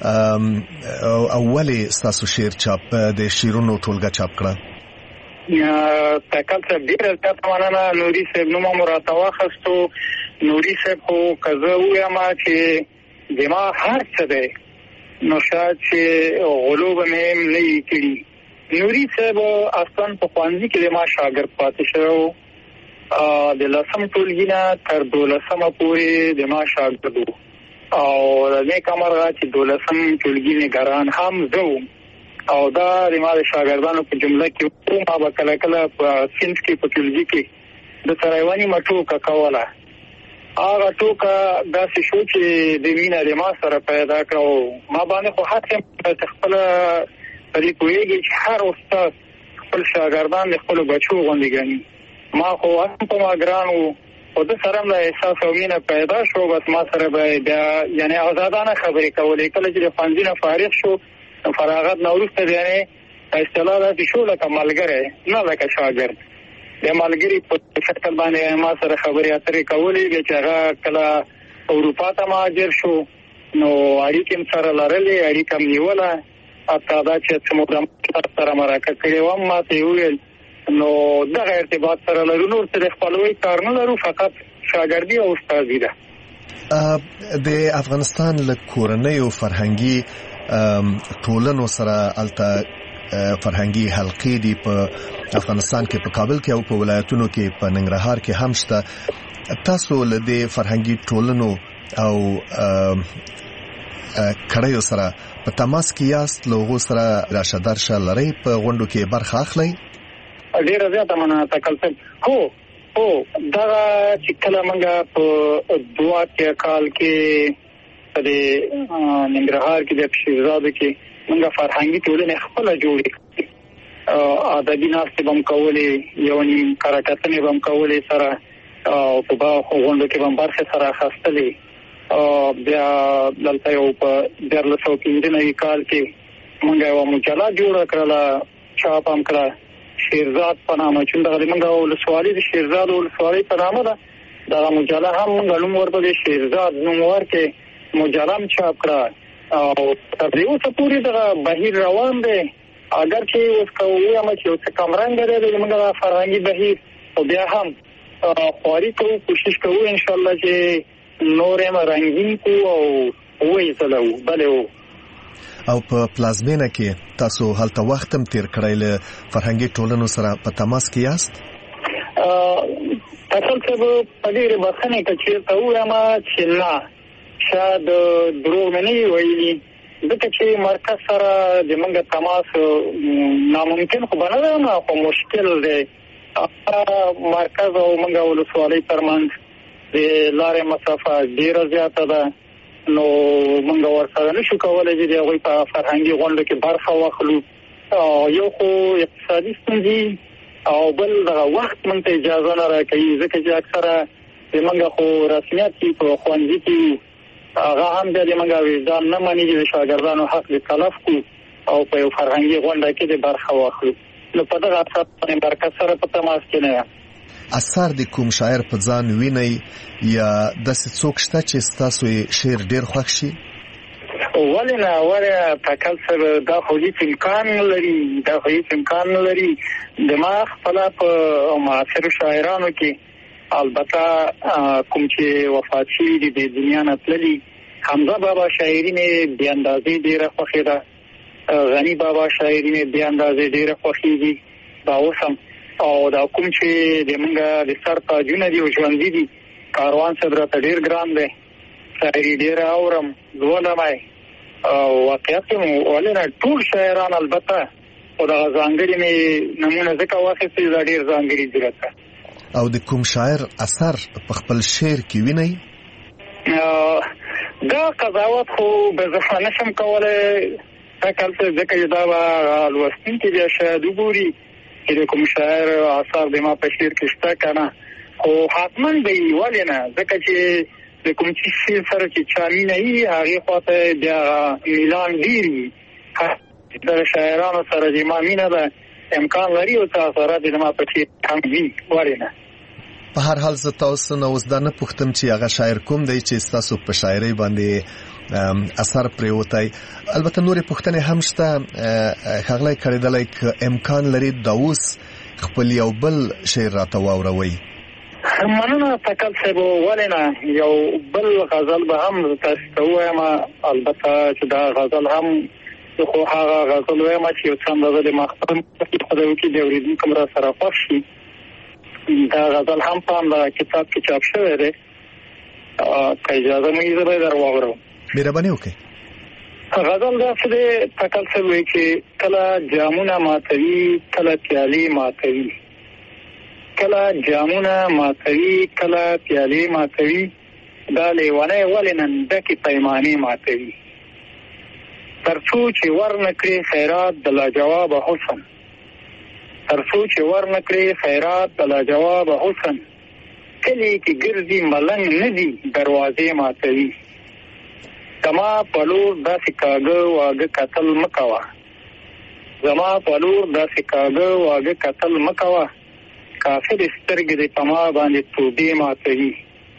او اولی تاسو شعر چاپ د شعرونو ټولګه چاپ کړه یا تکل څه ډیر تاسو مننه نوري صاحب نو مو راته واخستو نوري صاحب خو کزه وایم چې دما هر څه دی نو شاید چې غلوب مې نه کړی نوري صاحب اصلا په خوانځي کې ما شاګرد پاتې شو د لسم ټولګي نه تر دولسمه پورې د ما شاګرد او د دې کمرغه چې دولسم ټولګي نگران هم زه او دا د ما شاګردانو په جمله کې ما به کله کله په سینټ کې په ټولګي کې د ترایوانی مټو کا کوله هغه ټوکا داسې شو چې د مینا د ما سره پیدا کړو ما باندې خو حتی خپل پرې کویږي چې هر استاد خپل شاګردان د خپل بچو غوندي ګڼي ما خو هم په ما ګرانو او د سره له احساس او مینا پیدا شو بس ما سره به بیا یعنی آزادانه خبرې کولې کله چې د خوانځي نه فارغ شو فراغت نو وروسته یعنی اصطلاح د شو لکه ملګری نه لکه شاګرد د ملګری په شکل باندې ما سره خبرې اترې کولې چې هغه کله اروپا ته مهاجر شو نو اړیکې سره لرلې اړیکې نیوله اته دا چې څومره سره مرکه کړې و ما ته ویل نو دغه ارتباط سره لرو نور څه خپلوي کار نه لرو فقط شاګردي او استادي ده د افغانستان له کورنۍ او فرهنګي ټولنو سره الته فرهنګي حلقې دی په افغانستان کې په کابل کې او په ولایتونو کې په ننګرهار کې هم شته تاسو له دې فرهنګي ټولنو او کړهیو سره په تماس کې یاست لوغو سره راشه درشه لري په غونډو کې برخه اخلي ډیره زیاته مننه تکلف هو هو دا چې کله موږ په دوه کې کال کې په ننګرهار کې د شیرزاد کې موږ فرهنګي ټولنه خپل جوړې کړې ادبي ناستې بم کولې یو نیم کارکتنې بم کولې سره او په باغ غونډو کې بم برخه سره خاصتلې بیا دلته یو په درلسو کې د نوي کال کې موږ یو مجله جوړه کړله چاپ هم کړه شیرزاد په نامه چې دغه موږ ولسوالۍ د شیرزاد ولسوالۍ په نامه ده دا مجله هم موږ نوم ورته شیرزاد نوم ورکې مجله هم چاپ کړه او تر دې اوسه پورې دا بهیر روان دی اگر چې اوس کوو هم چې اوس کم رنګ لري د موږ فرهنګي بهیر او بیا هم خواري کوو کوشش کوو ان شاء الله چې نورم رنگین کو او وې زلو بلو او په پلازمینه کې تاسو هلته وخت هم تیر کړی له فرهنګي ټولنو سره په تماس کې یاست تاسو ته په دې بخښنه کې چې تاسو ما چې نه شاید دروغ مې نه ویلي ځکه چې مرکز سره د موږ تماس ناممکن خو بنه نه خو مشکل دی مرکز او موږ ولسوالۍ ترمنځ د لارې مسافه ډیره زیاته ده نو موږ ورسره نشو کولای چې د هغوی په فرهنګي غونډو کې برخه واخلو. یو خو اقتصادي ستونزې او بل دغه وخت موږ ته اجازه نه راکوي، ځکه چې اکثره زموږ خو رسمیت کې په ښوونځي کې هغه هم بیا د موږ وجدان نه مني چې د شاګردانو حق د تلف کړو او په یو فرهنګي غونډه کې د برخه واخلو. نو په دغه اساس باندې مرکز سره په تماس کې نه یم. اثر د کوم شاعر په ځان ویني یا داسې څوک شته چې ستاسو شعر ډېر خوښ شي؟ ولې نه، ولې تکل سره دا خو هیڅ امکان نه لري، دا خو هیڅ امکان نه لري. د ما خپل په معاصر شاعرانو کې البته کوم چې وفات شوي دي د دنیا نه تللي، حمزه بابا شاعري مې بې اندازې ډېره خوښې ده، غني بابا شاعري مې بې اندازې ډېره خوښېږي. دا اوس هم او دا کوم چې د موږ د سر تاجونه دي او ژوندي دي، کاروان صاحب راته ډېر ګران دی، شاعري ډېره اورم، لولم یې. واقعیت کې ولې نه ټول شاعران البته خو دغه ځانګړي مې نمونه ځکه واخیستې دا ډېر ځانګړي دي راته. او د کوم شاعر اثر په خپل شعر کې وینئ؟ دا قضاوت خو به زه نشم کولی تکل څه، ځکه چې دا به لوستونکي بیا شاید وګوري چې د کوم شاعر اثر د ما په شعر کې شته که نه، خو حتما به وي. ولې نه، ځکه چې د کوم چې شعر سره چې چا مینه وي هغې خواته بیا میلان ډېر وي. د شاعرانو سره چې ما مینه ده امکان لري او څه اثرات د ما په شعر هم وي. ولې نه. په هر حال زه تاسو نه اوس دا نه پوښتم چې هغه شاعر کوم دی چې ستاسو په شاعرۍ باندې اثر پرېوتی. البته نورې پوښتنې هم شته. ښاغلی کړېدلی که امکان لري دا اوس خپل یو بل شعر راته واوروئ. مننه تکل صاحب. ولې نه، یو بل غزل به هم تاسو ته ووایم. البته چې دا غزل هم خو هغه غزل وایم چې یو څه اندازه د مخبر خدای وکړي د اورېدونکو هم را سره خوښ شي. دا غزل هم په همدغه کتاب کې چاپ شوی دی، که اجازه مې زه به یې در واورم. مهرباني وکړئ. غزل داسې دی تکل صاحب وایي چې کله جامونه ماتوي کله پیالې ماتوي، کله جامونه ماتوي کله پیالې ماتوي، دا لیونی ولې نن ډکې پیمانې ماتوي. تر څو چې ورنکړې خیرات د لاجواب حسن، تر څو چې ورنکړې خیرات د لاجواب حسن، کلی کې ګرځي ملنګ نه دي دروازې ماتوي. زما په لور داسې کاږه واږه کتل مه کوه، زما په لور داسې کاږه واږه کتل مه کوه، کافر سترګې دې په ما باندې توبې ماتوي.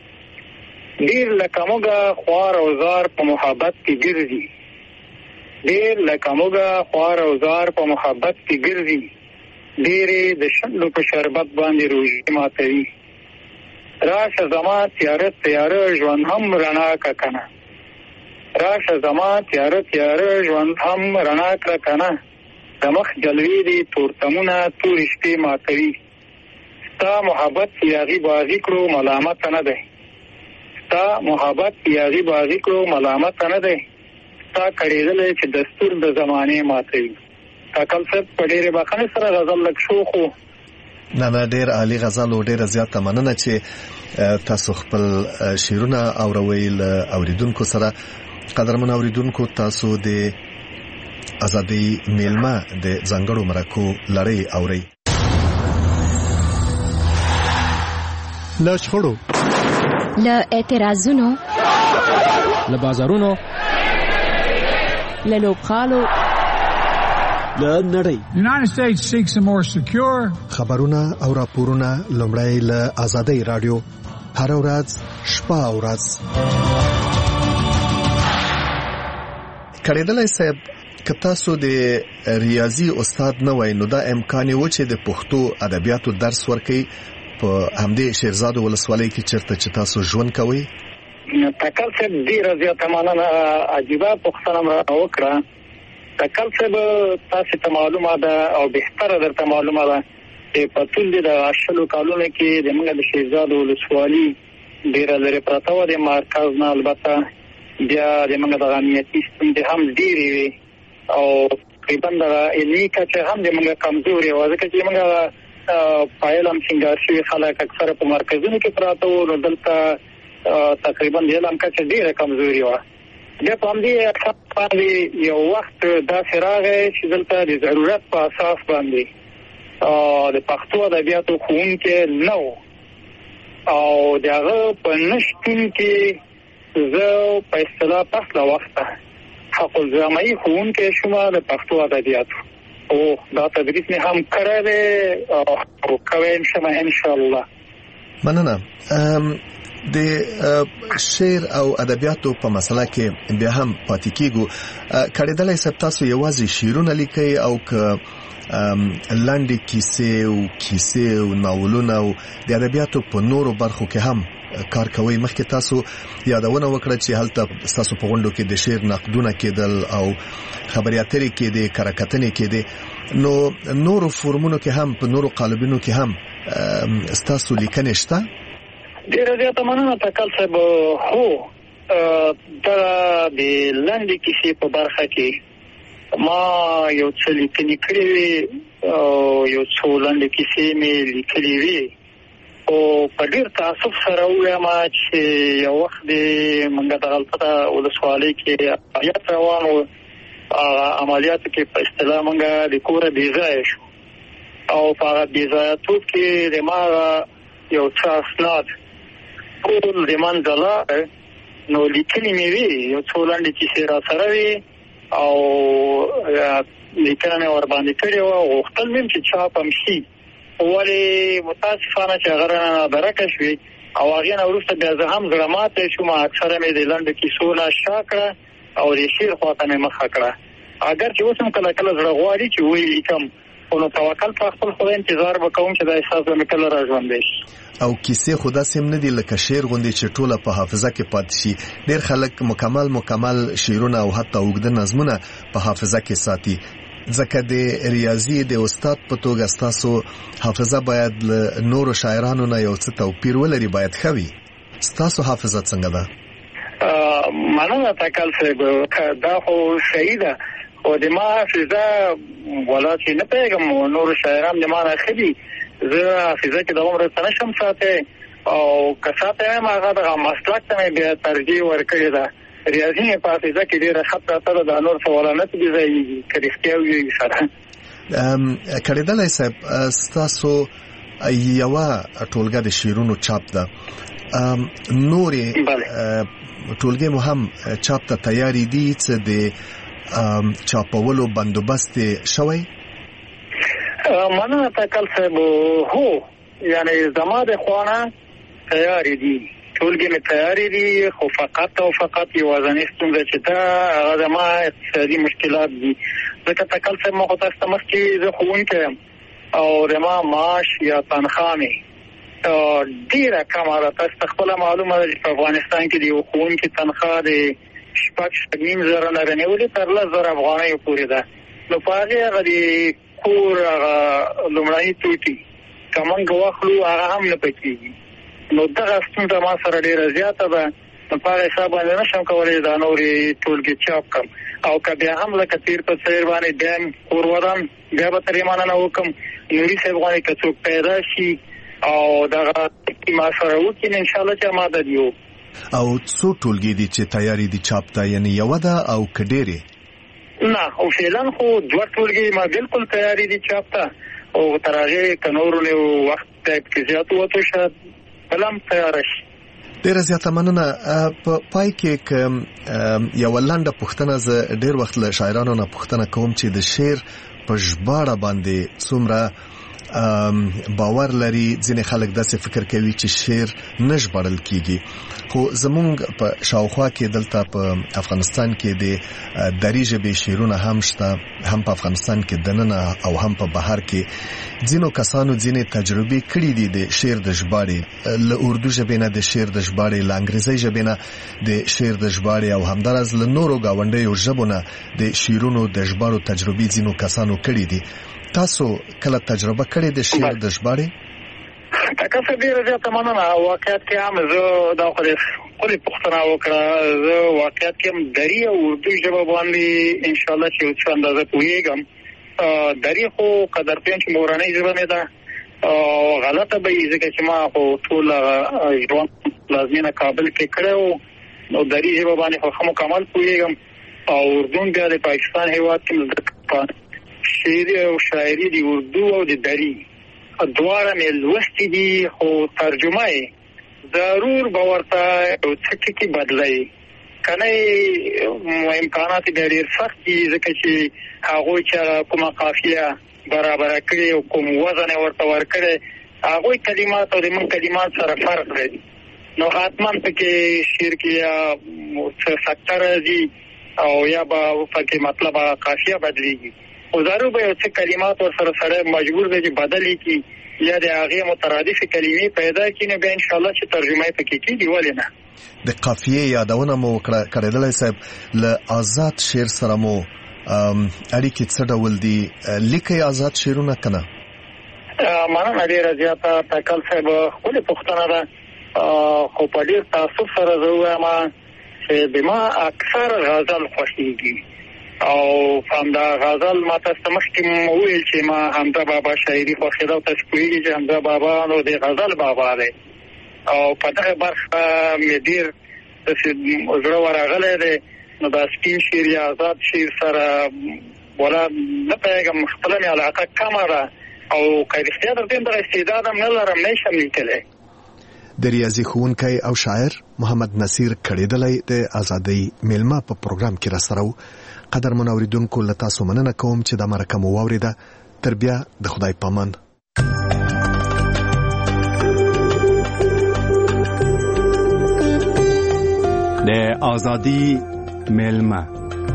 ډېر لکه موږه خوار او زار په محبت کې ګرځي، ډېر لکه موږه خوار او زار په محبت کې ګرځي، ډېرې د شنډو په شربت باندې روژې ماتوي. راشه زما تیاره تیاره ژوند هم رڼا کړه که نه، راشه زما تیاره تیاره ژوند هم رڼا کړه که نه، د مخ جلوې دې تورتمونه تورې شپې ماتوي. ستا محبت یاغي باغي کړو ملامت نه دی، ستا محبت یاغي باغي کړو ملامت نه دی، ستا کړېدلی چې دستور د زمانې ماتوي. تکل صاحب په ډېرې بخښنې سره غزل لږ شو خو نه نه ډېر عالي غزل او ډېره زیاته مننه چې تاسو خپل شعرونه اوروئ له اوریدونکو سره. قدرمن اوریدونکو، تاسو د ازادۍ میلمه د ځانګړو مرکو لړۍ اورئ. له شخړو، له اعتراضونو، له بازارونو، له لوبغالو، له نړۍ. United States seeks a more secure. خبرونه او راپورونه لومړی له ازادۍ رادیو هر ورځ شپه او ورځ. کړېدلی صاحب، که تاسو د ریاضي استاد نه وای نو دا امکان و چې د پښتو ادبیاتو درس ورکړئ په همدې شیرزاد ولسوالۍ کې چیرته چې تاسو ژوند کوئ؟ تکل صاحب ډېره زیاته مننه، عجیبه پوښتنه مې وکړه. تکل صاحب تاسو ته معلومه ده او بهتره درته معلومه ده چې په ټول د شلو کالونو کې د موږ د شیرزاد ولسوالي ډېره لرې پرته وه د مرکز نه. البته بیا د موږ دغه امنیتي ستونزې هم ډېرې وې او تقریبا دغه علمي کچه هم د موږ کمزورې وه، ځکه چې موږ فایل هم سینګار شوي خلک اکثره په مرکزونو کې پراته وو، نو دلته تقریبا د علم کچه ډېره کمزورې وه. د پامدې باندې یو وخت داسې راغی چې دلته د ضرورت په اساس باندې د پښتو ادبیاتو ښوونکی نه و او د هغه په نشتون کې زه په اصطلاح پس له وخته حق الزامي ښوونکی شوم د پښتو ادبیاتو او دا تدریس مې هم کړی دی او کوم شم ان شاء الله. مننه. د شعر او ادبیاتو په مسله کې بیا هم پاتې کیږو. کړهدلای سب تاسو یوازې شعرونه لیکي او ک لاندې کیسې او کیسې او ناولونه او د ادبیاتو په نورو برخو کې هم کار کوي؟ مخکې تاسو یادونه وکړه چې هلته تاسو په غونډو کې د شعر نقدونه کېدل او خبري اترې کې د کرکټنې کې دي، نو نورو فورمونو کې هم په نورو قالبونو کې هم تاسو لیکنې شته؟ ډېر زیاته مننه تکل صاحب. هو دا د لاندې کیسې په برخه کې ما یو څه لیکنې کړې وې او یو څو لاندې کیسې مې لیکلې وې او په ډېر تاسف سره وایم چې یو وخت د منګه د غلطه ولسوالۍ کې عملیات روان و. عملیاتو کې په اصطلاح منګه د کوره بې ځایه شو او په هغه بې ځایتوب کې د ما یو څه اسناد ټول د منځه لاړ، نو لیکنې مې وې یو څو لاندې کیسې را سره وې او لیکنه مې ورباندې کړې وه. غوښتل مې چې چاپ هم شي، ولې متاسفانه چې هغه رانه درکه شوې او هغې نه وروسته بیا زه هم زړه ماتی شوم. اکثره مې د لنډو کیسو نه شا کړه او د شعر خواته مې مخه کړه. اگر چې اوس هم کله کله زړه غواړي چې ویې لیکم، خو نو توکل په خپل خدای انتظار به کوم چې دا احساس به مې کله را ژوندی شي. او کیسې خو داسې هم نه دي لکه شعر غوندې چې ټوله په حافظه کې پاتې شي. ډېر خلک مکمل مکمل شعرونه او حتی اوږده نظمونه په حافظه کې ساتي، ځکه د ریاضي د استاد په توګه ستاسو حافظه باید له نورو شاعرانو نه یو څه توپیر ولري، باید ښه وي. ستاسو حافظه څنګه ده؟ مننه تکل صاحب، دا خو صحیح ده، خو د ما حافظه ولا چې نه پوهېږم نورو شاعران د ما نه ښه دي. زه حافظه کې د عمر څه نشم ساتي او که ساتم هغه دغه مسلک ته مې بیا ترجیح ورکړې ده. ریاضي مې په حافظه کې ډېره ښه پراته ده، د نور سوالانه ته بې ځایېږي که رښتیا ووایي سره. کړهدلای صاحب، ستاسو یوه ټولګه د شعرونو چاپ ده، نورې ټولګې مو هم چاپ ته تیارې دي؟ څه د چاپولو بندوبست شوی؟ مننه تکل صاحب. هو یعنی زما د خوانه تیارې دي، ټولګې مې تیارې دي، خو فقط او فقط یوازنۍ ستونزه چې ده هغه زما اقتصادي مشکلات دي. ځکه تکل صاحب ما خو تاسو ته مخکې زه ښوونکی یم او زما معاش یا تنخوا مې ډېره کمه ده. تاسو ته خپله معلومه ده چې په افغانستان کې د یو ښوونکي تنخوا د شپږ شپږ نیم زره نه رانیولې تر لس زره افغانیو پورې ده. نو په هغې هغه د کور هغه لومړني توکي که موږ واخلو هغه هم نه پکېږي. نو دغه ستونزه ما سره ډېره زیاته ده. نو په هغه حساب باندې نه شم کولی دا نورې ټولګې چاپ کړم، او که بیا هم لکه تیر په څېر باندې بیا هم کور ودان بیا به ترې مننه وکړم. نوري صاحب غواړي که څوک پیدا شي او دغه ما سره وکړي انشاءالله چې مدد یو. او څو ټولګې دي چې تیارې دي چاپ ته، یعنی یوه ده او که ډېرې؟ نه او فعلا خو دوه ټولګې ما بالکل تیارې دي چاپ ته، او تر هغې که نورو نه وخت پکې زیات ووتو شاید بله هم تیاره شي. ډېره زیاته مننه. په پای کې که یوه لنډه پوښتنه، زه ډېر وخت له شاعرانو نه پوښتنه کوم چې د شعر په ژباړه باندې څومره باور لري. ځینې خلک داسې فکر کوي چې شعر نه ژباړل کیږي، خو زمونږ په شاوخوا کې دلته په افغانستان کې د دري ژبې شعرونه هم شته، هم په افغانستان کې دننه او هم په بهر کې. ځینو کسانو ځینې تجربې کړې دي د شعر د ژباړې، له اردو ژبې نه د شعر د ژباړې، له انګریزي ژبې نه د شعر د ژباړې، او همداراز له نورو ګاونډیو ژبو نه د شعرونو د ژباړو تجربې ځینو کسانو کړې دي. تاسو کله تجربه کړې د شعر د ژباړې؟ تاسو ډېره زیاته مننه. واقعیت کې هم زه دا خو د خپلې پوښتنه وکړه، زه واقعیت کې هم دري او اردو ژبه باندې انشاءالله چې یو څه اندازه پوهېږم. دري خو قدرپېن چې مورنۍ ژبه مې ده غلطه به وي، ځکه چې ما خو ټول ژوند پلازمینه کابل کې کړی و، نو دری ژبه باندې خو مکمل پوهیږم او اردو بیا د پاکستان هیواد کې شعر او شاعري دی اردو او د دری دواره مې لوستي دي خو ترجمه یې ضرور به ورته یو څه ټکي بدلوي کنه امکانات یې ډېر سخت دي ځکه چې هغوی چې کومه قافیه برابره کړې او کوم وزن یې ورته ورکړی هغوی کلمات او د موږ کلمات سره فرق لري نو حتما پکې شعر کې یا څه سکته راځي او یا به پکې مطلب قافیه بدلېږي او ضرور به یو څه کلمات ورسره سره مجبور دی چې بدلې کړي یا د هغې مترادفې کلمې پیدا کړي نو بیا انشاءالله چې ترجمه یې پکې کېږي ولې نه د قافیې یادونه مو وکړه کړېدلی صاحب له آزاد شعر سره مو اړیکې څه ډول دي لیکئ آزاد شعرونه که نه مننه ډېره زیاته ټاکل صاحب ښکلې پوښتنه ده خو په ډېر تعصب سره زه ووایم چې د ما اکثر غزل خوښېږي او همدا غزل ما تاسو مخکې وویل چې ما حمزه بابا شاعري خوښېده او تاسو پوهېږئ چې حمزه بابا نو د غزل بابا دی او په دغه برخه مې ډېر داسې زړه ورغلی دی نو دا سپین شعر یا آزاد شعر سره ولا نه پوهېږم خپله مې علاقه کمه ده او که رښتیا درته دغه استعداد هم نه لرم نه شم لیکلی د ریاضي ښوونکی او شاعر محمد نصیر کړېدلی د ازادۍ میلمه په پروګرام کې راسره و قدر منوریدونکو له تاسو مننه کوم چې دا مرکه مو واورېده تر بیا د خدای پامان د ازادۍ میلمه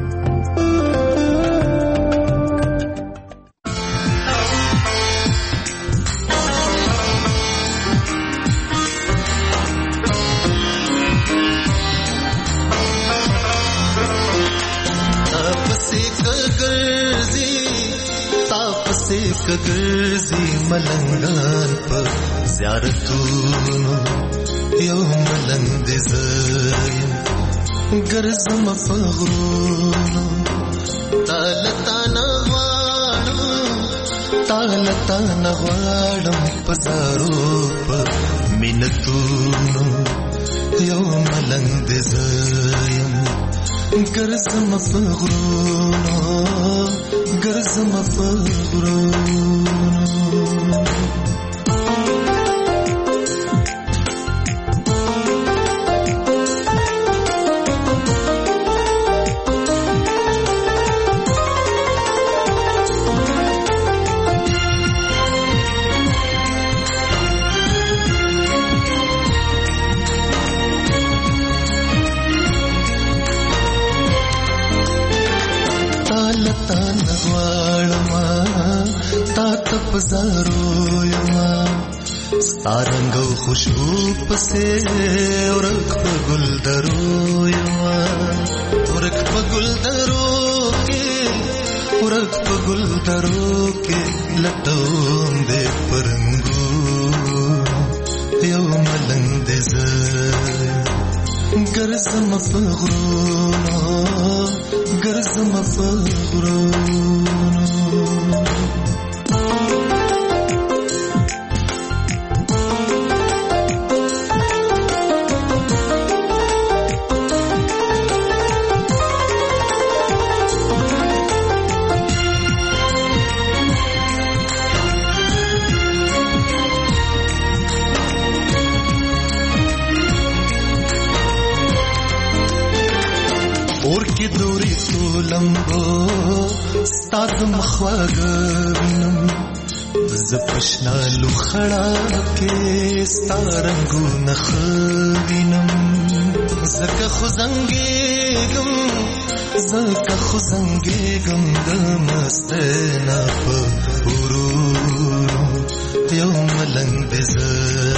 کګرځي ملنګان په زیارتونو یو ملنګ دې زایم ګرځم په غرونو تالتا نغواړم تالتا نغواړم په زارو په مینتونو یو ملنګ دې زایم ګرځم په غرونو ګرځم په غرونو زارو یما ستارنګو خوشبو پسې ورک په ګل درو یما ورک په ګل درو کې ورک په ګل درو کې لټوم دې پرنګو یو ملنګ دې زه ګرځم په غرونو ګرځم په غرونو ستاد مخواګم زپښنا لوخړه کې ستارنګو نخوینم زکه خزنګېګم زکه خزنګېګم د مستنا په ورو یو ملنګ دې زه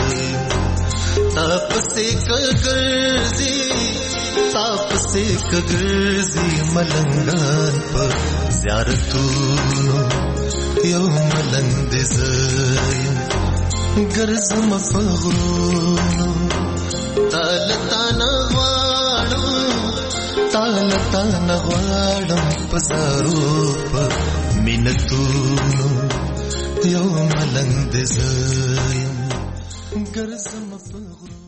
تاسو کګرځي تاسو کګرځي ملنګان په زیارتونو یو ملنګ دې زایم ګرځم په غرونو تالتا نغواړم تالتا نغواړم په زارو په مینتونو یو ملنګ دې زایم ګرځم په غرونو